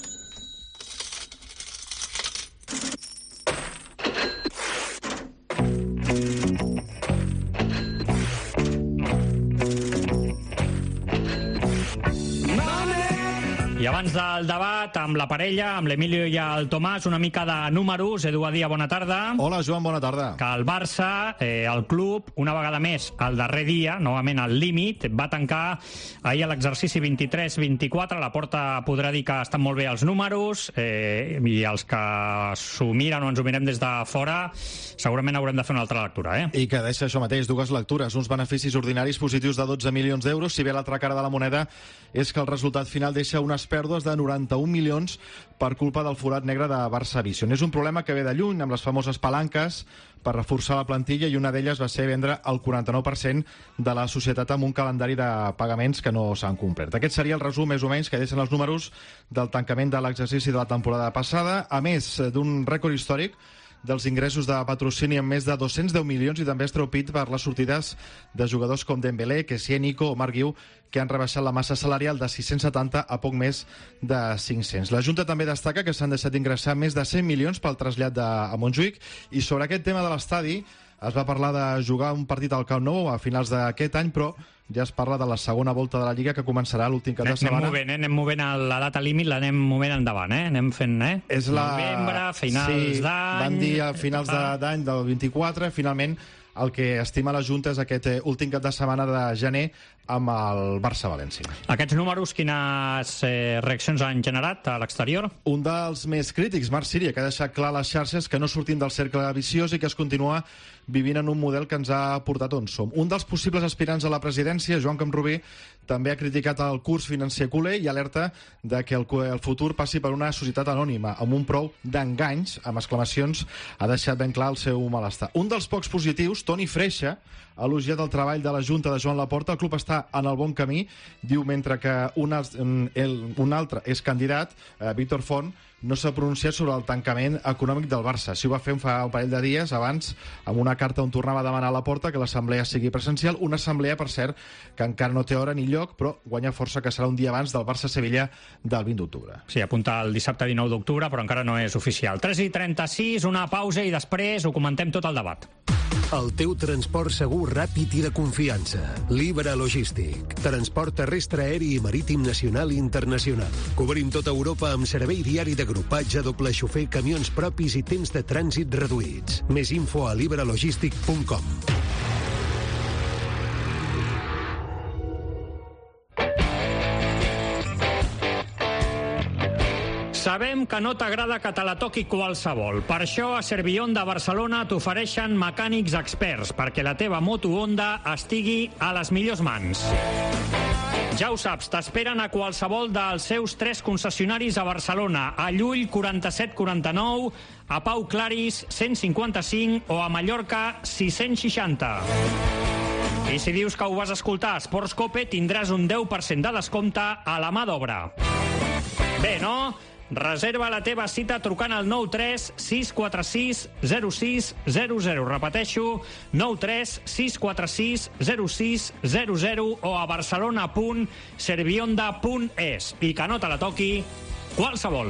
I abans del debat amb la parella, amb l'Emilio i el Tomàs, una mica de números. Edu Badia, bona tarda. Hola, Joan, bona tarda. Que el Barça, eh, el club, una vegada més, el darrer dia, novament al límit, va tancar ahir l'exercici vint-i-tres vint-i-quatre. La Porta podrà dir que estan molt bé els números, eh, i els que s'ho miren o ens ho mirem des de fora, segurament haurem de fer una altra lectura, eh? I que deixa això mateix, dues lectures, uns beneficis ordinaris positius de dotze milions d'euros, si bé l'altra cara de la moneda és que el resultat final deixa unes pèrdues de noranta-un milions per culpa del forat negre de Barça Vision. És un problema que ve de lluny, amb les famoses palanques per reforçar la plantilla, i una d'elles va ser vendre el quaranta-nou per cent de la societat amb un calendari de pagaments que no s'han complert. Aquest seria el resum, més o menys, que deixen els números del tancament de l'exercici de la temporada passada, a més d'un rècord històric dels ingressos de patrocini amb més de dos-cents deu milions, i també es treu pit per les sortides de jugadors com Dembélé, Kessié, Nico o Marc Guiu, que han rebaixat la massa salarial de sis-cents setanta a poc més de cinc-cents. La Junta també destaca que s'han deixat ingressar més de cent milions pel trasllat de, a Montjuïc, i sobre aquest tema de l'estadi es va parlar de jugar un partit al Camp Nou a finals d'aquest any, però ja es parla de la segona volta de la Lliga que començarà l'últim cap de setmana. Anem movent, eh? anem movent la data límit, l'anem movent endavant, eh? anem fent, eh? És la... novembre, finals sí, d'any... van dir a finals d'any del vint-i-quatre, finalment el que estima la Junta és aquest últim cap de setmana de gener amb el Barça-València. Aquests números, quines eh, reaccions han generat a l'exterior? Un dels més crítics, Marc Síria, que ha deixat clar a les xarxes que no sortim del cercle viciós i que es continua vivint en un model que ens ha portat on som. Un dels possibles aspirants a la presidència, Joan Camprubí, també ha criticat el curs financer culer i alerta de que el, el futur passi per una societat anònima, amb un prou d'enganys, amb exclamacions, ha deixat ben clar el seu malestar. Un dels pocs positius, Toni Freixa, ha elogiat el treball de la Junta de Joan Laporta. El club està en el bon camí, diu, mentre que un, el, un altre és candidat, eh, Víctor Font, no s'ha pronunciat sobre el tancament econòmic del Barça. Si ho va fer fa un parell de dies abans, amb una carta on tornava a demanar a Laporta que l'assemblea sigui presencial, una assemblea, per cert, que encara no té hora ni lloc, però guanya força que serà un dia abans del Barça-Sevilla del vint d'octubre. Sí, apunta el dissabte dinou d'octubre, però encara no és oficial. tres i trenta-sis, una pausa i després ho comentem tot el debat. El teu transport segur, ràpid i de confiança. Libra Logístic. Transport terrestre, aeri i marítim nacional i internacional. Cobrim tota Europa amb servei diari d'agrupatge, doble xofer, camions propis i temps de trànsit reduïts. Més info a libralogistic punt com. Sabem que no t'agrada que te la toqui qualsevol. Per això a Servion de Barcelona t'ofereixen mecànics experts perquè la teva moto Honda estigui a les millors mans. Ja ho saps, t'esperen a qualsevol dels seus tres concessionaris a Barcelona, a Llull quaranta-set quaranta-nou, a Pau Claris cent cinquanta-cinc o a Mallorca sis-cents seixanta. I si dius que ho vas escoltar a Esports Cope, tindràs un deu per cent de descompte a la mà d'obra. Bé, no? Reserva la teva cita trucant al nou tres sis quatre sis zero sis zero zero. Repeteixo, nou tres sis quatre sis zero sis zero zero o a barcelona punt servionda punt es. I que no te la toqui qualsevol.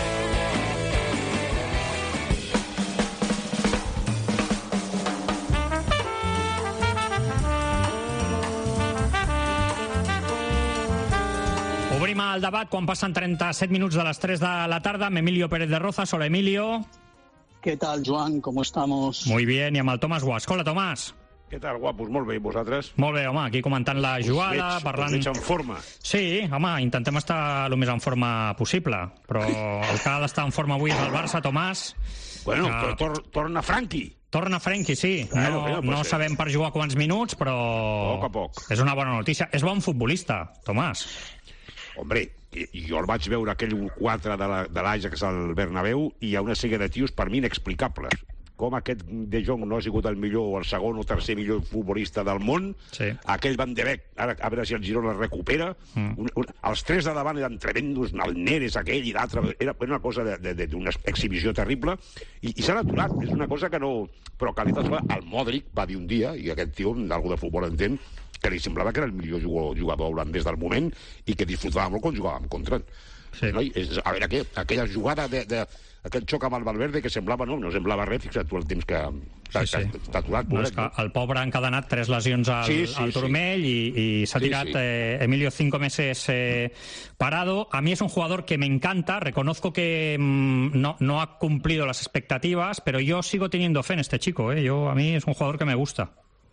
Obrim el debat quan passen trenta-set minuts de les tres de la tarda amb Emilio Pérez de Rozas. Hola, Emilio. ¿Qué tal, Joan? ¿Cómo estamos? Muy bien, i amb el Tomàs Guasc. Hola, Tomàs. Què tal, guapos? Molt bé, i vosaltres? Molt bé, home, aquí comentant la jugada, veig, parlant... Us veig en forma. Sí, home, intentem estar el més en forma possible, però el que ha d'estar en forma avui és el Barça, Tomàs. Bueno, que... però tor torna Franqui. Torna Frenkie, sí. Bueno, no bueno, no pues, sabem per jugar quants minuts, però... Poc a poc. És una bona notícia. És bon futbolista, Tomàs. Hombre, jo el vaig veure aquell quatre de l'Ajax al Bernabéu i hi ha una sèrie de tios per mi inexplicables. Com aquest De Jong no ha sigut el millor o el segon o tercer millor futbolista del món. Sí. Aquell Van de Beek, ara a veure si el Girona el recupera. Mm. Un, un, els tres de davant eren tremendos, el Neres aquell i l'altre. Era una cosa d'una exhibició terrible. I, i s'han aturat. És una cosa que no... Però qualitat, el Modric va dir un dia, i aquest tio, d'algú de futbol entén, que li semblava que era el millor jugador holandès del moment i que disfrutava molt quan jugàvem contra. Sí. No? És, a veure què, aquella jugada de, de aquell xoc amb el Valverde que semblava, no, no semblava res, fixa't tu el temps que està sí, sí. aturat. No, és que el pobre ha encadenat tres lesions al, sí, sí, al turmell sí. i, i s'ha tirat sí, sí. Eh, Emilio cinco meses eh, parado. A mí es un jugador que me encanta, reconozco que mmm, no, no ha cumplido las expectativas, pero yo sigo teniendo fe en este chico, eh. yo, a mí es un jugador que me gusta.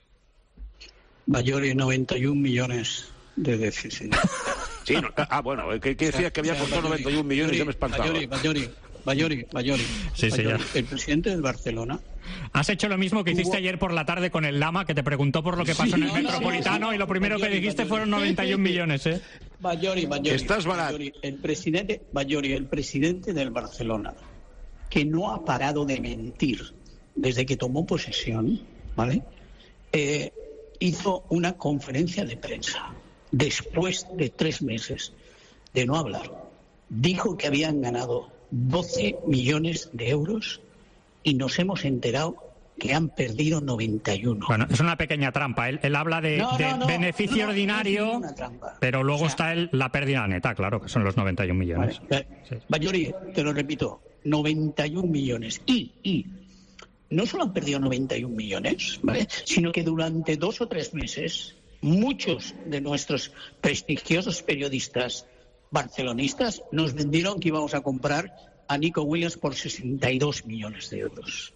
Bayori, noventa y un millones de déficit. Sí, no, ah, bueno, que, que decía que había costado noventa y un millones y yo me espantaba. Bayori, Bayori, Bayori, Bayori. Sí, sí, Bayori, ya. El presidente del Barcelona. Has hecho lo mismo que hiciste Hubo... ayer por la tarde con el Lama, que te preguntó por lo que pasó sí, en el no, Metropolitano, sí, sí. Y lo primero Bayori, que dijiste Bayori. Fueron noventa y un millones, ¿eh? Bayori, Bayori. Estás barato. Bayori, el presidente, Bayori, el presidente del Barcelona, que no ha parado de mentir desde que tomó posesión, ¿vale? Eh... hizo una conferencia de prensa después de tres meses de no hablar. Dijo que habían ganado doce millones de euros y nos hemos enterado que han perdido noventa y uno. Bueno, es una pequeña trampa. Él, él habla de, no, de no, no, beneficio no, ordinario, no pero luego o sea, está el, la pérdida neta, claro, que son los noventa y un millones. Vale, sí. Bayori, te lo repito, noventa y un millones. Y, y no solo han perdido noventa y un millones, ¿vale? Sino que durante dos o tres meses muchos de nuestros prestigiosos periodistas barcelonistas nos vendieron que íbamos a comprar a Nico Williams por sesenta y dos millones de euros.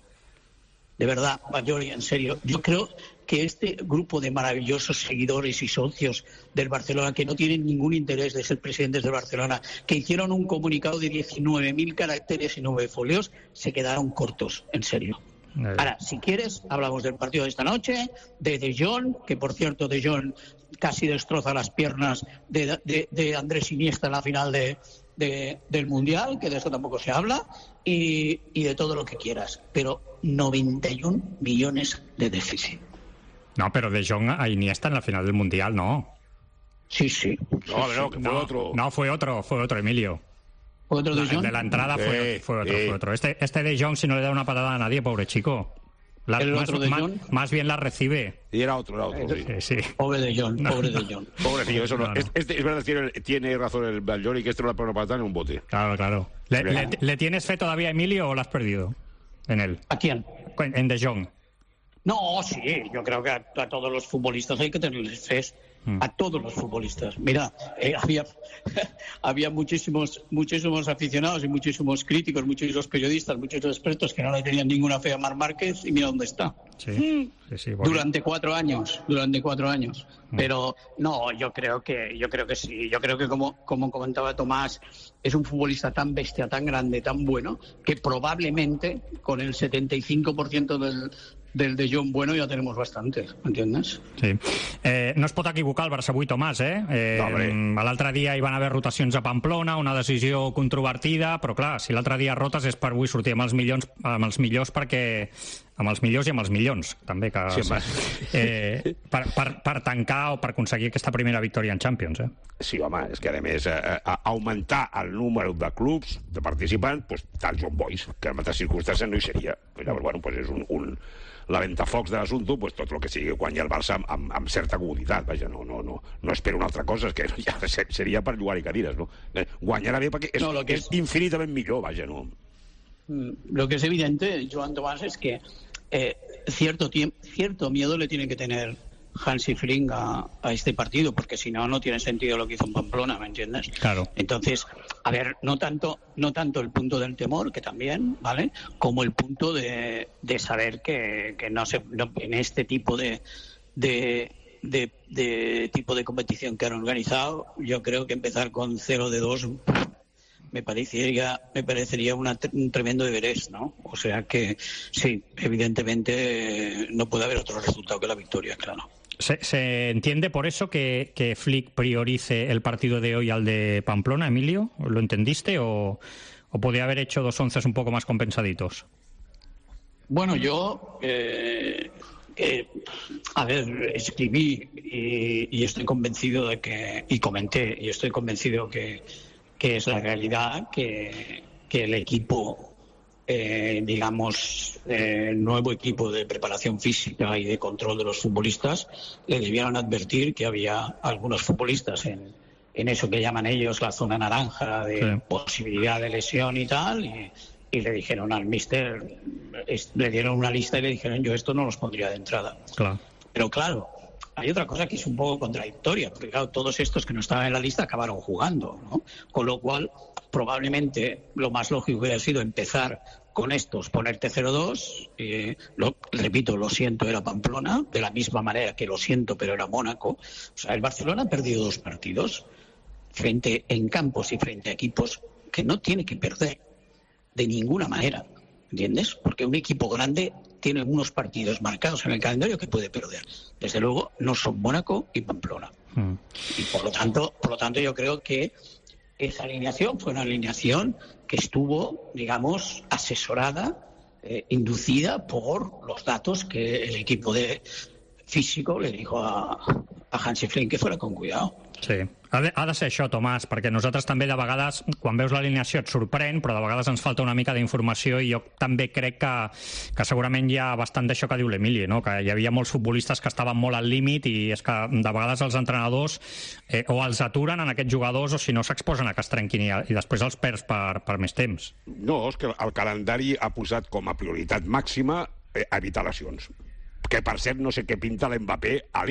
De verdad, Ballori, en serio, yo creo que este grupo de maravillosos seguidores y socios del Barcelona, que no tienen ningún interés de ser presidentes del Barcelona, que hicieron un comunicado de diecinueve mil caracteres y nueve folios, se quedaron cortos, en serio. Ahora, si quieres, hablamos del partido de esta noche, de De Jong, que por cierto De Jong casi destroza las piernas de, de, de Andrés Iniesta en la final de, de, del Mundial, que de eso tampoco se habla, y, y de todo lo que quieras. Pero noventa y un millones de déficit. No, pero De Jong a Iniesta en la final del Mundial, no. Sí, sí. No, no, que fue no, otro. No, fue otro, fue otro, Emilio. ¿Otro De El Jong? de la entrada Sí, fue, fue otro, sí. fue otro. Este, este De Jong, si no le da una patada a nadie, pobre chico. La, ¿El más, otro De más, Jong? más bien la recibe. Y era otro, era otro. Sí. Sí, sí. Pobre De Jong, No, pobre no. De Jong. Pobrecillo, eso no. No, no. Es, este, es verdad, tiene, tiene razón el Ballori, que esto no la pone para en un bote. Claro, claro. ¿Le, le, ¿Le tienes fe todavía, Emilio, o lo has perdido en él? ¿A quién? En, en De Jong. No, sí, yo creo que a, a todos los futbolistas hay que tenerles fe. A todos los futbolistas. Mira, eh, había, había muchísimos, muchísimos aficionados y muchísimos críticos, muchísimos periodistas, muchísimos expertos que no le tenían ninguna fe a Marc Márquez y mira dónde está. Sí, sí, sí, bueno. Durante cuatro años, durante cuatro años. Mm. Pero no, yo creo que, yo creo que sí. Yo creo que como, como comentaba Tomás, es un futbolista tan bestia, tan grande, tan bueno, que probablemente con el setenta y cinco por ciento del del De Jong bueno ja tenemos bastantes, entiendes? Sí. Eh, no es pot equivocar el Barça avui, Tomàs, eh? eh No, l'altre dia hi van haver rotacions a Pamplona, una decisió controvertida, però clar, si l'altre dia rotes és per avui sortir amb els milions, amb els millors perquè amb els millors i amb els milions, també, que, Sí, home. eh, per, per, per tancar o per aconseguir aquesta primera victòria en Champions. Eh? Sí, home, és que a més eh, a, augmentar el número de clubs, de participants, pues, tal John Boys, que en altres circumstàncies no hi seria. Pues, llavors, bueno, pues és un, un, la ventafocs de l'assumpte, pues, tot el que sigui guanyar el Barça amb, amb, amb certa comoditat. Vaja, no, no, no, no espero una altra cosa, és que ja seria per jugar-hi cadires, no? Eh, guanyarà bé perquè és, No, lo que és infinitament millor, vaja, no? Lo que es evidente, Joan Tomás, es que eh, cierto, tiemp- cierto miedo le tiene que tener Hansi Flick a, a este partido, porque si no, no tiene sentido lo que hizo en Pamplona, ¿me entiendes? Claro. Entonces, a ver, no tanto, no tanto el punto del temor, que también, ¿vale? Como el punto de, de saber que, que no se, no- en este tipo de, de, de, de tipo de competición que han organizado, yo creo que empezar con cero de dos me parecería, me parecería una, un tremendo Everest, ¿no? O sea que sí, evidentemente eh, no puede haber otro resultado que la victoria, claro. ¿Se, se entiende por eso que, que Flick priorice el partido de hoy al de Pamplona, Emilio? ¿Lo entendiste o, o podía haber hecho dos onces un poco más compensaditos? Bueno, yo, eh, eh, a ver, escribí y, y estoy convencido de que, y comenté, y estoy convencido que, que es la realidad, que, que el equipo, eh, digamos, eh, el nuevo equipo de preparación física y de control de los futbolistas, le debieron advertir que había algunos futbolistas en, en eso que llaman ellos la zona naranja de Sí. posibilidad de lesión y tal, y, y le dijeron al míster, es- le dieron una lista y le dijeron yo esto no los pondría de entrada. Claro. Pero claro, hay otra cosa que es un poco contradictoria, porque claro, todos estos que no estaban en la lista acabaron jugando, ¿no? Con lo cual, probablemente lo más lógico hubiera sido empezar con estos, ponerte cero dos, eh, lo, repito, lo siento, era Pamplona, de la misma manera que lo siento, pero era Mónaco. O sea, el Barcelona ha perdido dos partidos frente en campos y frente a equipos que no tiene que perder de ninguna manera, ¿entiendes? Porque un equipo grande tiene unos partidos marcados en el calendario que puede perder. Desde luego no son Mónaco y Pamplona. Mm. Y por lo tanto, por lo tanto yo creo que esa alineación fue una alineación que estuvo, digamos, asesorada, eh, inducida por los datos que el equipo de físico le dijo a, a Hansi Flick que fuera con cuidado. Sí. Ha de, ha de ser això, Tomàs, perquè nosaltres també de vegades, quan veus l'alineació et sorprèn, però de vegades ens falta una mica d'informació i jo també crec que, que segurament hi ha bastant d'això que diu l'Emili, no? Que hi havia molts futbolistes que estaven molt al límit i és que de vegades els entrenadors eh, o els aturen en aquests jugadors o si no s'exposen a que es trenquin i, i després els perds per, per més temps. No, és que el calendari ha posat com a prioritat màxima eh, evitar lesions. Que, per cert, no sé què pinta l'Mbappé a l'Ill,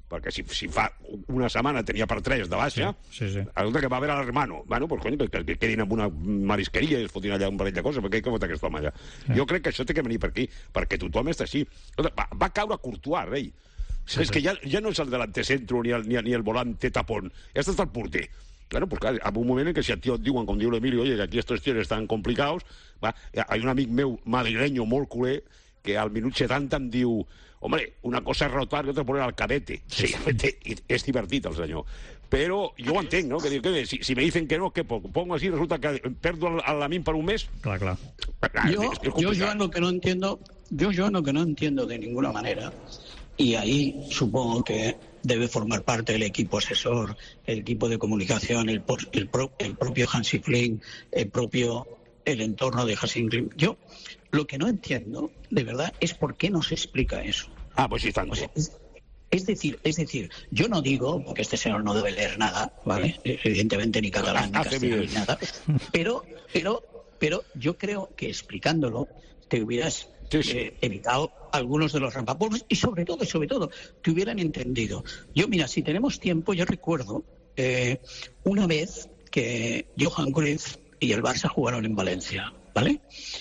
perquè si, si fa una setmana tenia per tres de baixa, sí, sí, sí. resulta que va haver l'hermano. Bueno, pues, coño, que, que quedin amb una marisqueria i es fotin allà un parell de coses, perquè què vota aquest home allà? Sí. Jo crec que això té que venir per aquí, perquè tothom està així. Va, va caure Courtois, rei. Sí, és sí. que ja, ja no és el delantecentro ni el, ni, ni el volante tapón, ja està el porter. Claro, pues claro, en un moment en què si a tio et diuen, com diu l'Emilio, oye, que aquí estos tíos estan complicados, va, hi ha un amic meu madrileño molt culer que al minut setanta em diu, hombre, una cosa es rotar y otra poner al cadete. Sí, es divertido el senyor. Però jo ho entenc, no? Que, que si, si me dicen que no, que pongo así, resulta que perdo a la min per un mes. Clar, clar. Yo, es, es yo, Joan, lo que no entiendo, yo, Joan, lo que no entiendo de ninguna manera, y ahí supongo que debe formar parte del equipo asesor, el equipo de comunicación, el, el, pro, el propio Hansi Flick, el propio el entorno de Hansi Flick. Yo lo que no entiendo, de verdad, es por qué no se explica eso. Ah, pues sí, tanto. O sea, es, es decir, es decir, yo no digo, porque este señor no debe leer nada, ¿vale? Evidentemente ni catalán, ni castellano, ni nada. Pero, pero, pero yo creo que explicándolo te hubieras sí, sí. Eh, evitado algunos de los rampapolvos y sobre todo, y sobre todo, te hubieran entendido. Yo, mira, si tenemos tiempo, yo recuerdo eh, una vez que Johan Cruyff y el Barça jugaron en Valencia, ¿vale?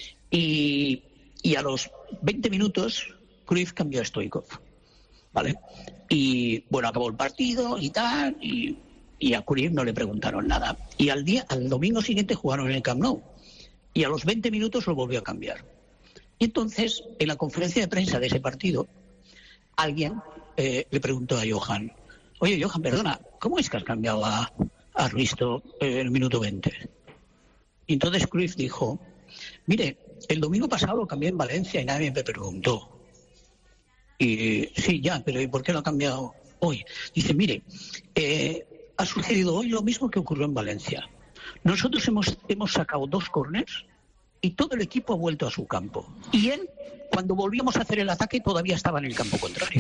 Y, y a los veinte minutos Cruyff cambió a Stoichkov, ¿vale? Y bueno, acabó el partido y tal, y, y a Cruyff no le preguntaron nada. Y al día, al domingo siguiente jugaron en el Camp Nou, y a los veinte minutos lo volvió a cambiar. Y entonces, en la conferencia de prensa de ese partido, alguien eh, le preguntó a Johan, oye, Johan, perdona, ¿cómo es que has cambiado a, a Risto en el minuto veinte? Y entonces Cruyff dijo, mire, el domingo pasado lo cambié en Valencia y nadie me preguntó. Y sí, ya, pero ¿y por qué lo ha cambiado hoy? Dice, mire, eh, ha sucedido hoy lo mismo que ocurrió en Valencia. Nosotros hemos, hemos sacado dos córners y todo el equipo ha vuelto a su campo. Y él, cuando volvíamos a hacer el ataque, todavía estaba en el campo contrario.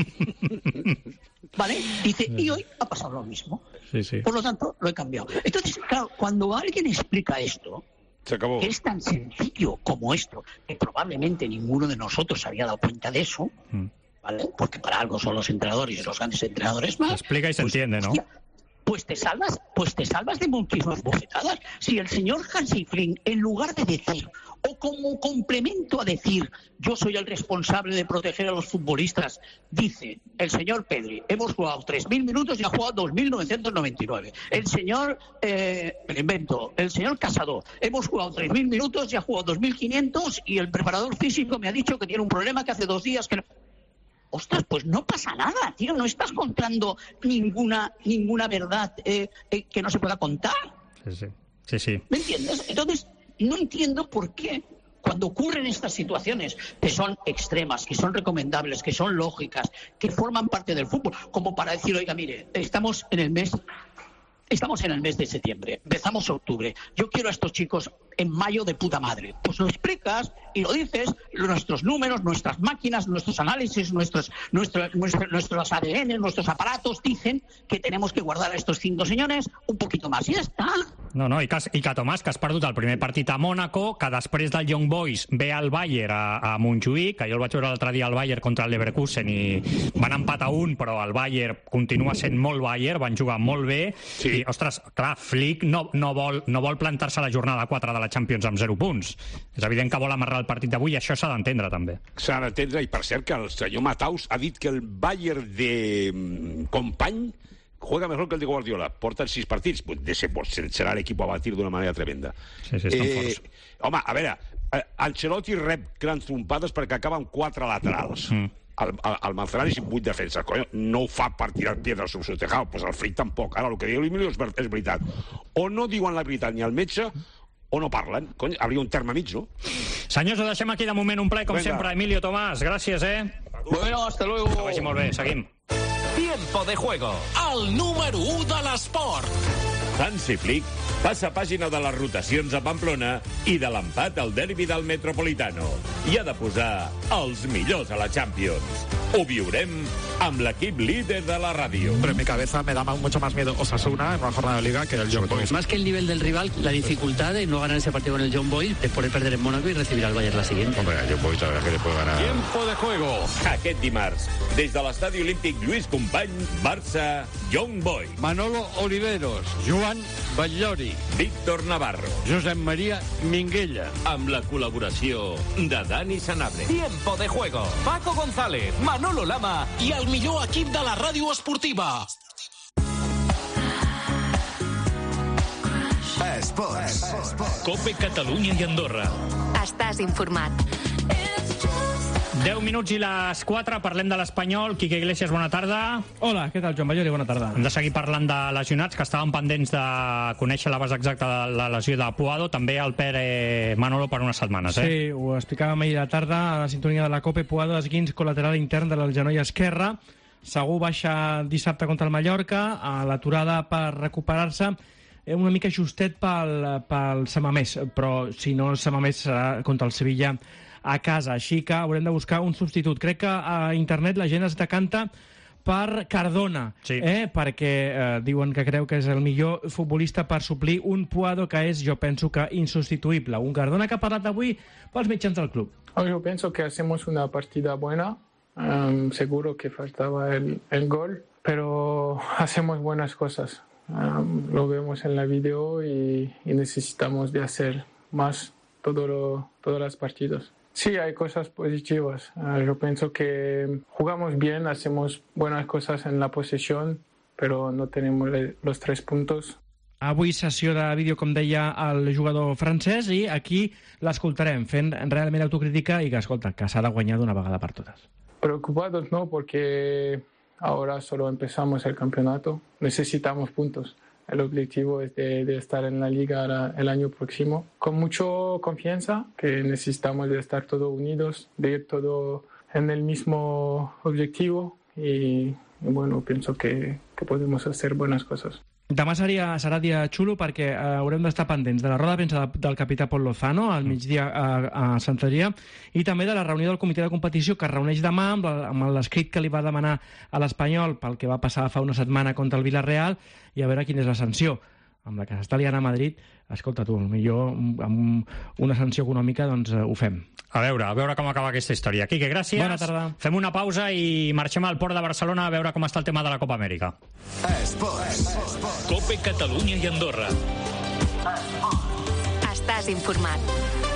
¿Vale? Dice, y hoy ha pasado lo mismo. Sí, sí. Por lo tanto, lo he cambiado. Entonces, claro, cuando alguien explica esto, se acabó. Que es tan sencillo como esto, que probablemente ninguno de nosotros se había dado cuenta de eso, mm. ¿vale? Porque para algo son los entrenadores y los grandes entrenadores más. Se explica y se pues, entiende, ¿no? Hostia, pues te salvas, pues te salvas de muchísimas bofetadas. Si el señor Hansi Flick, en lugar de decir, o como complemento a decir, yo soy el responsable de proteger a los futbolistas, dice, el señor Pedri, hemos jugado tres mil minutos y ha jugado dos mil novecientos noventa y nueve. El señor, eh, me invento, el señor Casado, hemos jugado tres mil minutos y ha jugado dos mil quinientos y el preparador físico me ha dicho que tiene un problema que hace dos días que no... Ostras, pues no pasa nada, tío, no estás contando ninguna ninguna verdad eh, eh, que no se pueda contar. Sí, sí, sí, sí. ¿Me entiendes? Entonces, no entiendo por qué cuando ocurren estas situaciones que son extremas, que son recomendables, que son lógicas, que forman parte del fútbol, como para decir, oiga, mire, estamos en el mes... Estamos en el mes de septiembre, empezamos octubre. Yo quiero a estos chicos en mayo de puta madre. Pues lo explicas y lo dices, nuestros números, nuestras máquinas, nuestros análisis, nuestros, nuestro, nuestro, nuestros A D N, nuestros aparatos dicen que tenemos que guardar a estos cinco senyors un poquito más. I ja està. No, no, i que, i que Tomàs, que has perdut el primer partit a Mònaco, que després del Young Boys ve al Bayern a, a Montjuïc, que jo el vaig veure l'altre dia al Bayern contra el Leverkusen i van empatar un, però el Bayern continua sent molt Bayern, van jugar molt bé. Sí. I, ostres, clar, Flick no, no vol, no vol plantar-se a la jornada quatre de la Champions amb zero punts. És evident que vol amarrar el partit d'avui i això s'ha d'entendre també. S'ha d'entendre, i per cert que el senyor Mataus ha dit que el Bayern de Company juega mejor que el de Guardiola. Porten sis partits. Pues de ser, pues, serà l'equip a batir d'una manera tremenda. Sí, sí, estan eh, forts. Home, a veure, Ancelotti rep grans trompades perquè acaben quatre laterals. Mm. El, el, el Manzanares i vuit defenses. Coño, no ho fa per tirar piedras sobre su tejado. Pues el Flick tampoc. Ara, el que diu l'Emilio és, és veritat. O no diuen la veritat ni al metge o no parlen. Cony, hauria un terme mig, no? Senyors, ho deixem aquí de moment. Un plaer, com Venga. sempre. Emilio, Tomàs, gràcies, eh? Bueno, hasta luego. Que vagi molt bé. Seguim. Tiempo de juego. El número u de l'esport. Hansi Flick passa pàgina de les rotacions a Pamplona i de l'empat al derbi del Metropolitano. I ha de posar els millors a la Champions. Ho viurem amb l'equip líder de la ràdio. Pero en mi cabeza me da mucho más miedo Osasuna en una jornada de Liga que el Young Boys. Más que el nivel del rival, la dificultad de no ganar ese partido con el Young Boys es poder perder en Mónaco y recibir al Bayern la siguiente. Hombre, el Young Boys la verdad que le puede ganar. Tiempo de juego. Aquest dimarts, des de l'estadi olímpic Lluís Companys, Barça, Young Boys. Manolo Oliveros, Joan Batllori, Víctor Navarro, Josep Maria Minguella. Amb la col·laboració de Dani Sanabria. Tiempo de juego. Paco González, Manolo Lama i el millor equip de la ràdio esportiva. Esports. Cope Catalunya i Andorra. Estàs informat. deu minuts i les quatre, parlem de l'Espanyol. Quique Iglesias, bona tarda. Hola, què tal, Joan Ballori? Bona tarda. Hem de seguir parlant de lesionats, que estaven pendents de conèixer la base exacta de la lesió de Puado, també el Pere Manolo per unes setmanes, eh? Sí, ho explicàvem ahir a la tarda, a la sintonia de la COPE. Puado, esguins col·lateral intern del genoll esquerre. Segur baixa dissabte contra el Mallorca, a l'aturada per recuperar-se, una mica justet pel, pel Samamés, però si no el Samamés serà contra el Sevilla a casa, així que haurem de buscar un substitut. Crec que a internet la gent es decanta per Cardona, sí. eh? perquè eh, diuen que creu que és el millor futbolista per suplir un Puado que és, jo penso que insubstituïble. Un Cardona que ha parlat avui pels mitjans del club. Yo pienso que hacemos una partida buena, um, seguro que faltaba el, el gol, pero hacemos buenas cosas. Um, lo vemos en la video y, y necesitamos de hacer más todo lo, todos los partidos. Sí, hay cosas positivas. Uh, yo pienso que jugamos bien, hacemos buenas cosas en la posesión, pero no tenemos le, los tres puntos. Avui sessió de vídeo, com deia el jugador francès, i aquí l'escoltarem fent realment autocrítica i que, escolta, que s'ha de guanyar d'una vegada per totes. Preocupados no, porque ahora solo empezamos el campeonato. Necesitamos puntos. El objetivo es de, de estar en la liga el año próximo. Con mucha confianza, que necesitamos de estar todos unidos, de ir todos en el mismo objetivo y, y bueno, pienso que, que podemos hacer buenas cosas. Demà seria, serà dia xulo perquè eh, haurem d'estar pendents de la roda de premsa de, del capità Pol Lozano al migdia a, a Sant Adrià i també de la reunió del comitè de competició que es reuneix demà amb, la, amb l'escrit que li va demanar a l'Espanyol pel que va passar fa una setmana contra el Villarreal i a veure quina és la sanció. Amb la que s'està liant a Madrid, escolta tu, millor amb una sanció econòmica doncs ho fem. A veure, a veure com acaba aquesta història. Quique, gràcies. Bona tarda. Fem una pausa i marxem al Port de Barcelona a veure com està el tema de la Copa Amèrica. Esports. Cope Catalunya i Andorra. Estàs informat.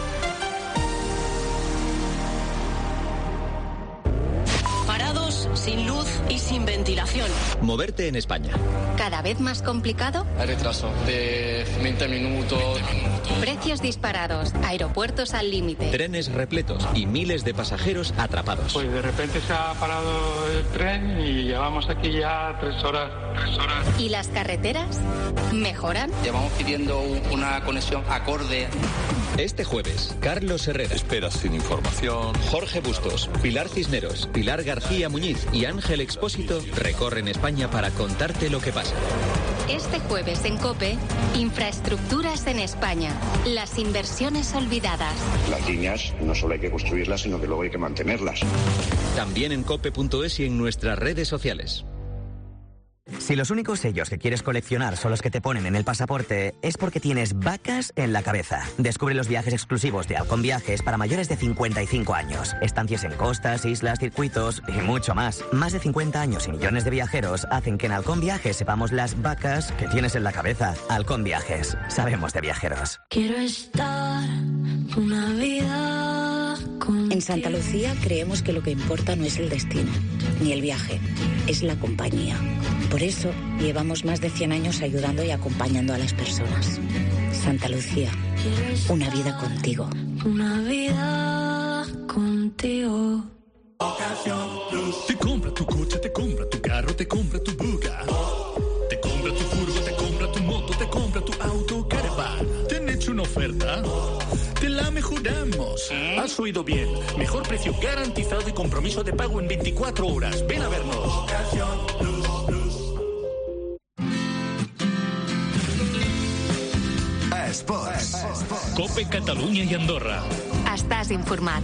Parados, sin luz y sin ventilación. Moverte en España. ¿Cada vez más complicado? Hay retraso de veinte minutos. Precios disparados, aeropuertos al límite. Trenes repletos y miles de pasajeros atrapados. Pues de repente se ha parado el tren y llevamos aquí ya tres horas, tres horas. ¿Y las carreteras? ¿Mejoran? Llevamos pidiendo una conexión acorde. Este jueves, Carlos Herrera. Esperas sin información. Jorge Bustos, Pilar Cisneros, Pilar García Muñiz y Ángel Expósito recorren España para contarte lo que pasa. Este jueves en COPE, infraestructuras en España. Las inversiones olvidadas. Las líneas no solo hay que construirlas, sino que luego hay que mantenerlas. También en cope punto es y en nuestras redes sociales. Si los únicos sellos que quieres coleccionar son los que te ponen en el pasaporte, es porque tienes vacas en la cabeza. Descubre los viajes exclusivos de Halcón Viajes para mayores de cincuenta y cinco años. Estancias en costas, islas, circuitos y mucho más. Más de cincuenta años y millones de viajeros hacen que en Halcón Viajes sepamos las vacas que tienes en la cabeza. Halcón Viajes. Sabemos de viajeros. Quiero estar una vida contigo. En Santa Lucía creemos que lo que importa no es el destino, ni el viaje, es la compañía. Por eso llevamos más de cien años ayudando y acompañando a las personas. Santa Lucía, una vida contigo. Una vida contigo. Te compra tu coche, te compra tu carro, te compra tu buga. Te compra tu furgo, te compra tu moto, te compra tu auto, caravan. ¿Te han hecho una oferta? Te la mejoramos. Has oído bien. Mejor precio garantizado y compromiso de pago en veinticuatro horas. Ven a vernos. COPE Catalunya i Andorra. Estàs informat.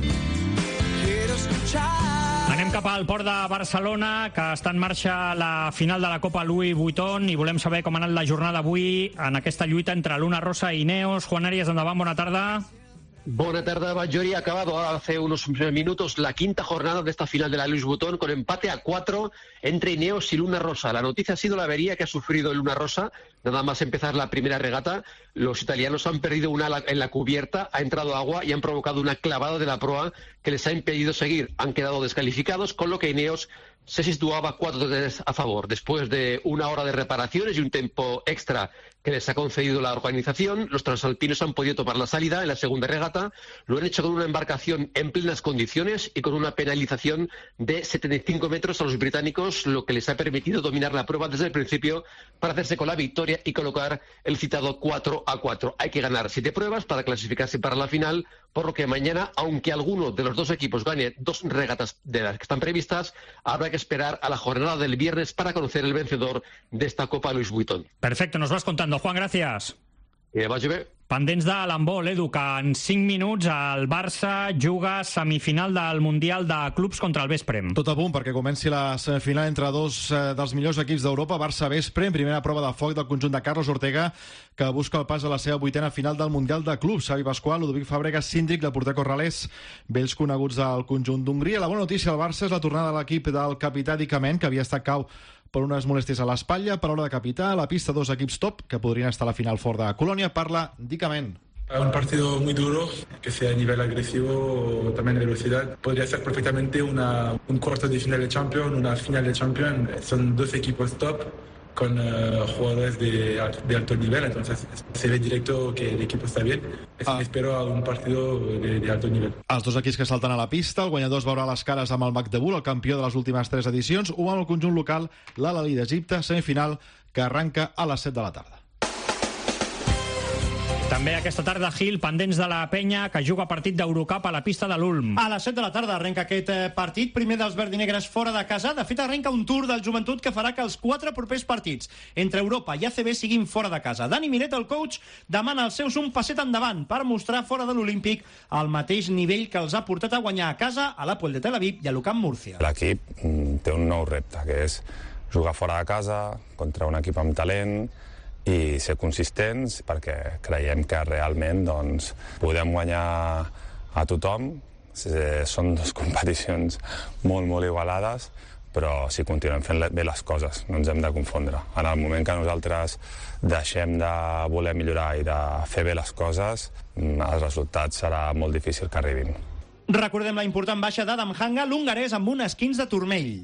Anem cap al port de Barcelona, que està en marxa la final de la Copa Louis Vuitton, i volem saber com ha anat la jornada avui en aquesta lluita entre Luna Rossa i Ineos. Juan Arias, endavant, bona tarda. Buena tarde, Batllori. Ha acabado hace unos minutos la quinta jornada de esta final de la Louis Vuitton con empate a cuatro entre Ineos y Luna Rossa. La noticia ha sido la avería que ha sufrido el Luna Rossa. Nada más empezar la primera regata, los italianos han perdido una ala en la cubierta, ha entrado agua y han provocado una clavada de la proa que les ha impedido seguir. Han quedado descalificados, con lo que Ineos se situaba cuatro tres a favor. Después de una hora de reparaciones y un tiempo extra que les ha concedido la organización, los transalpinos han podido tomar la salida en la segunda regata. Lo han hecho con una embarcación en plenas condiciones y con una penalización de setenta y cinco metros a los británicos, lo que les ha permitido dominar la prueba desde el principio para hacerse con la victoria y colocar el citado cuatro a cuatro. Hay que ganar siete pruebas para clasificarse para la final, por lo que mañana, aunque alguno de los dos equipos gane dos regatas de las que están previstas, habrá que esperar a la jornada del viernes para conocer el vencedor de esta Copa Louis Vuitton. Perfecto, nos vas contando, Juan, gracias. Eh, vagi bé. Pendents de l'handbol, Edu, que en cinc minuts el Barça juga semifinal del Mundial de Clubs contra el Vesprem. Tot a punt perquè comenci la semifinal entre dos eh, dels millors equips d'Europa, Barça-Vesprem, primera prova de foc del conjunt de Carlos Ortega, que busca el pas a la seva vuitena final del Mundial de Clubs. Xavi Pasqual, Ludovic Fàbregas, Síndic, la porter Corralés, vells coneguts del conjunt d'Hongria. La bona notícia del Barça és la tornada de l'equip del capità Dicament, que havia estat cau per unes molèsties a l'espatlla. Per hora de capità, a la pista dos equips top que podrien estar a la final fora de Colònia. Parla Dicament. Un partido muy duro, que sea a nivel agresivo o también de velocidad. Podría ser perfectamente una, un cuarto de final de Champions, una final de Champions. Son dos equipos top con uh, jugadores de, de alto nivel, entonces se ve directo que el equipo está bien. Ah. Espero a un partido de, de alto nivel. Els dos equips que salten a la pista, el guanyador es veurà les cares amb el Magdeburg, el campió de les últimes tres edicions, o amb el conjunt local, l'Al-Ahly d'Egipte, semifinal que arranca a les set de la tarda. També aquesta tarda, Gil, pendents de la penya, que juga partit d'Eurocup a la pista de l'Ulm. A les set de la tarda arrenca aquest partit, primer dels verdinegres fora de casa. De fet, arrenca un tour del joventut que farà que els quatre propers partits entre Europa i A C B siguin fora de casa. Dani Miret, el coach, demana als seus un passet endavant per mostrar fora de l'Olímpic el mateix nivell que els ha portat a guanyar a casa a l'Hapoel de Tel Aviv i a l'U Camp Múrcia. L'equip té un nou repte, que és jugar fora de casa contra un equip amb talent i ser consistents, perquè creiem que realment doncs, podem guanyar a tothom. Són dues competicions molt, molt igualades, però si continuem fent bé les coses, no ens hem de confondre. En el moment que nosaltres deixem de voler millorar i de fer bé les coses, els resultats serà molt difícil que arribin. Recordem la important baixa d'Adam Hanga, l'hongarès amb un esquins de turmell.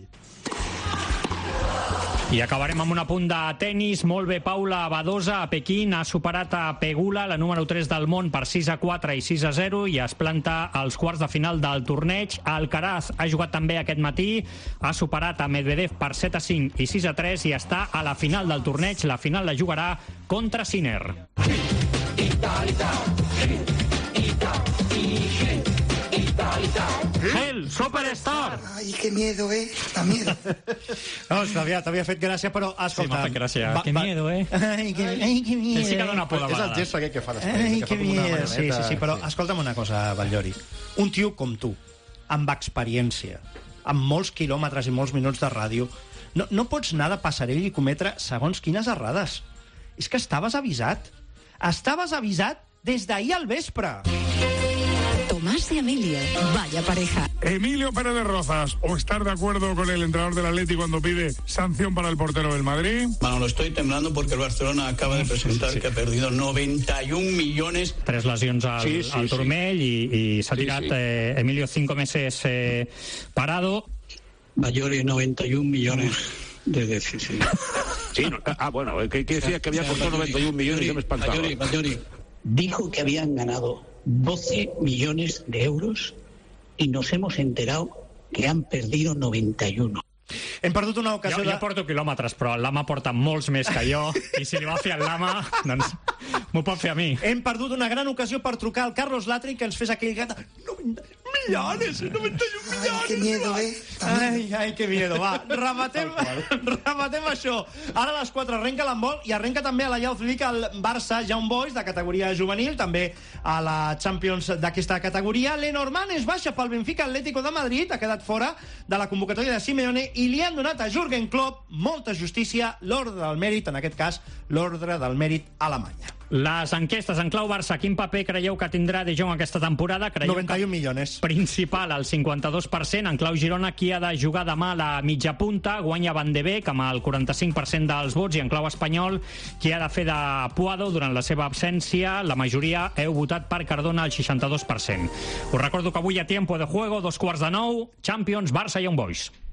I acabarem amb un apunt de tennis. Molt bé, Paula Badosa a Pequín ha superat a Pegula, la número tres del món, per sis a quatre i sis a zero, i es planta als quarts de final del torneig. Alcaraz ha jugat també aquest matí, ha superat a Medvedev per set a cinc i sis a tres i està a la final del torneig. La final la jugarà contra Sinner. Gel, Superstar! Ai, qué miedo, eh? Da miedo. No, t'havia fet gràcia, però escolta... Sí, m'ha fet gràcia. Va, que miedo, eh? Ai, que, ai, que miedo. Sí que dona por a És el gest aquell que fa després. Ai, que que fa com una miedo. Sí, sí, sí, però sí. escolta'm una cosa, Batllori. Un tio com tu, amb experiència, amb molts quilòmetres i molts minuts de ràdio, no, no pots anar de passarell i cometre segons quines errades. És que estaves avisat. Estaves avisat des d'ahir al vespre. Tomás y Emilio, vaya pareja. Emilio Pérez de Rozas, ¿o estar de acuerdo con el entrenador del Atleti cuando pide sanción para el portero del Madrid? Manolo, estoy temblando porque el Barcelona acaba de presentar sí, sí. que ha perdido noventa y un millones. Tres lesions al, sí, sí, al turmell sí. i, i s'ha sí, tirat sí. Eh, Emilio cinco meses eh, parado. Bayori, noventa y un millones de déficit. Sí, no, ah, bueno, ¿qué, qué decía que había costado noventa y un millones? Yo me espantaba. Bayori, Bayori dijo que habían ganado doce millones de euros i nos hemos enterado que han perdido noventa y uno. Hem perdut una ocasió jo, de... Jo porto quilòmetres, però el Lama porta molts més que jo, i si li va fer el Lama, doncs m'ho pot fer a mi. Hem perdut una gran ocasió per trucar al Carlos Latri, que ens fes aquell gat... noventa millones, noventa y un millones. Qué miedo, eh? Ai, ai, que miedo. Va, rematem, rematem això. Ara a les quatre arrenca l'handbol i arrenca també a la Youth League el Barça Young Boys de categoria juvenil, també a la Champions d'aquesta categoria. Lenormand es baixa pel Benfica Atlético de Madrid, ha quedat fora de la convocatòria de Simeone i li han donat a Jürgen Klopp molta justícia, l'ordre del mèrit, en aquest cas l'ordre del mèrit Alemanya. Les enquestes en clau Barça, quin paper creieu que tindrà De Jong aquesta temporada? Creieu noventa y un millones. Principal, al cinquanta-dos per cent. En clau Girona, qui ha de jugar demà a la mitja punta? Guanya Van de Beek amb el quaranta-cinc per cent dels vots. I en clau espanyol, qui ha de fer de Puado durant la seva absència? La majoria heu votat per Cardona, al seixanta-dos per cent. Us recordo que avui a Tiempo de Juego, dos quarts de nou, Champions, Barça i Young Boys.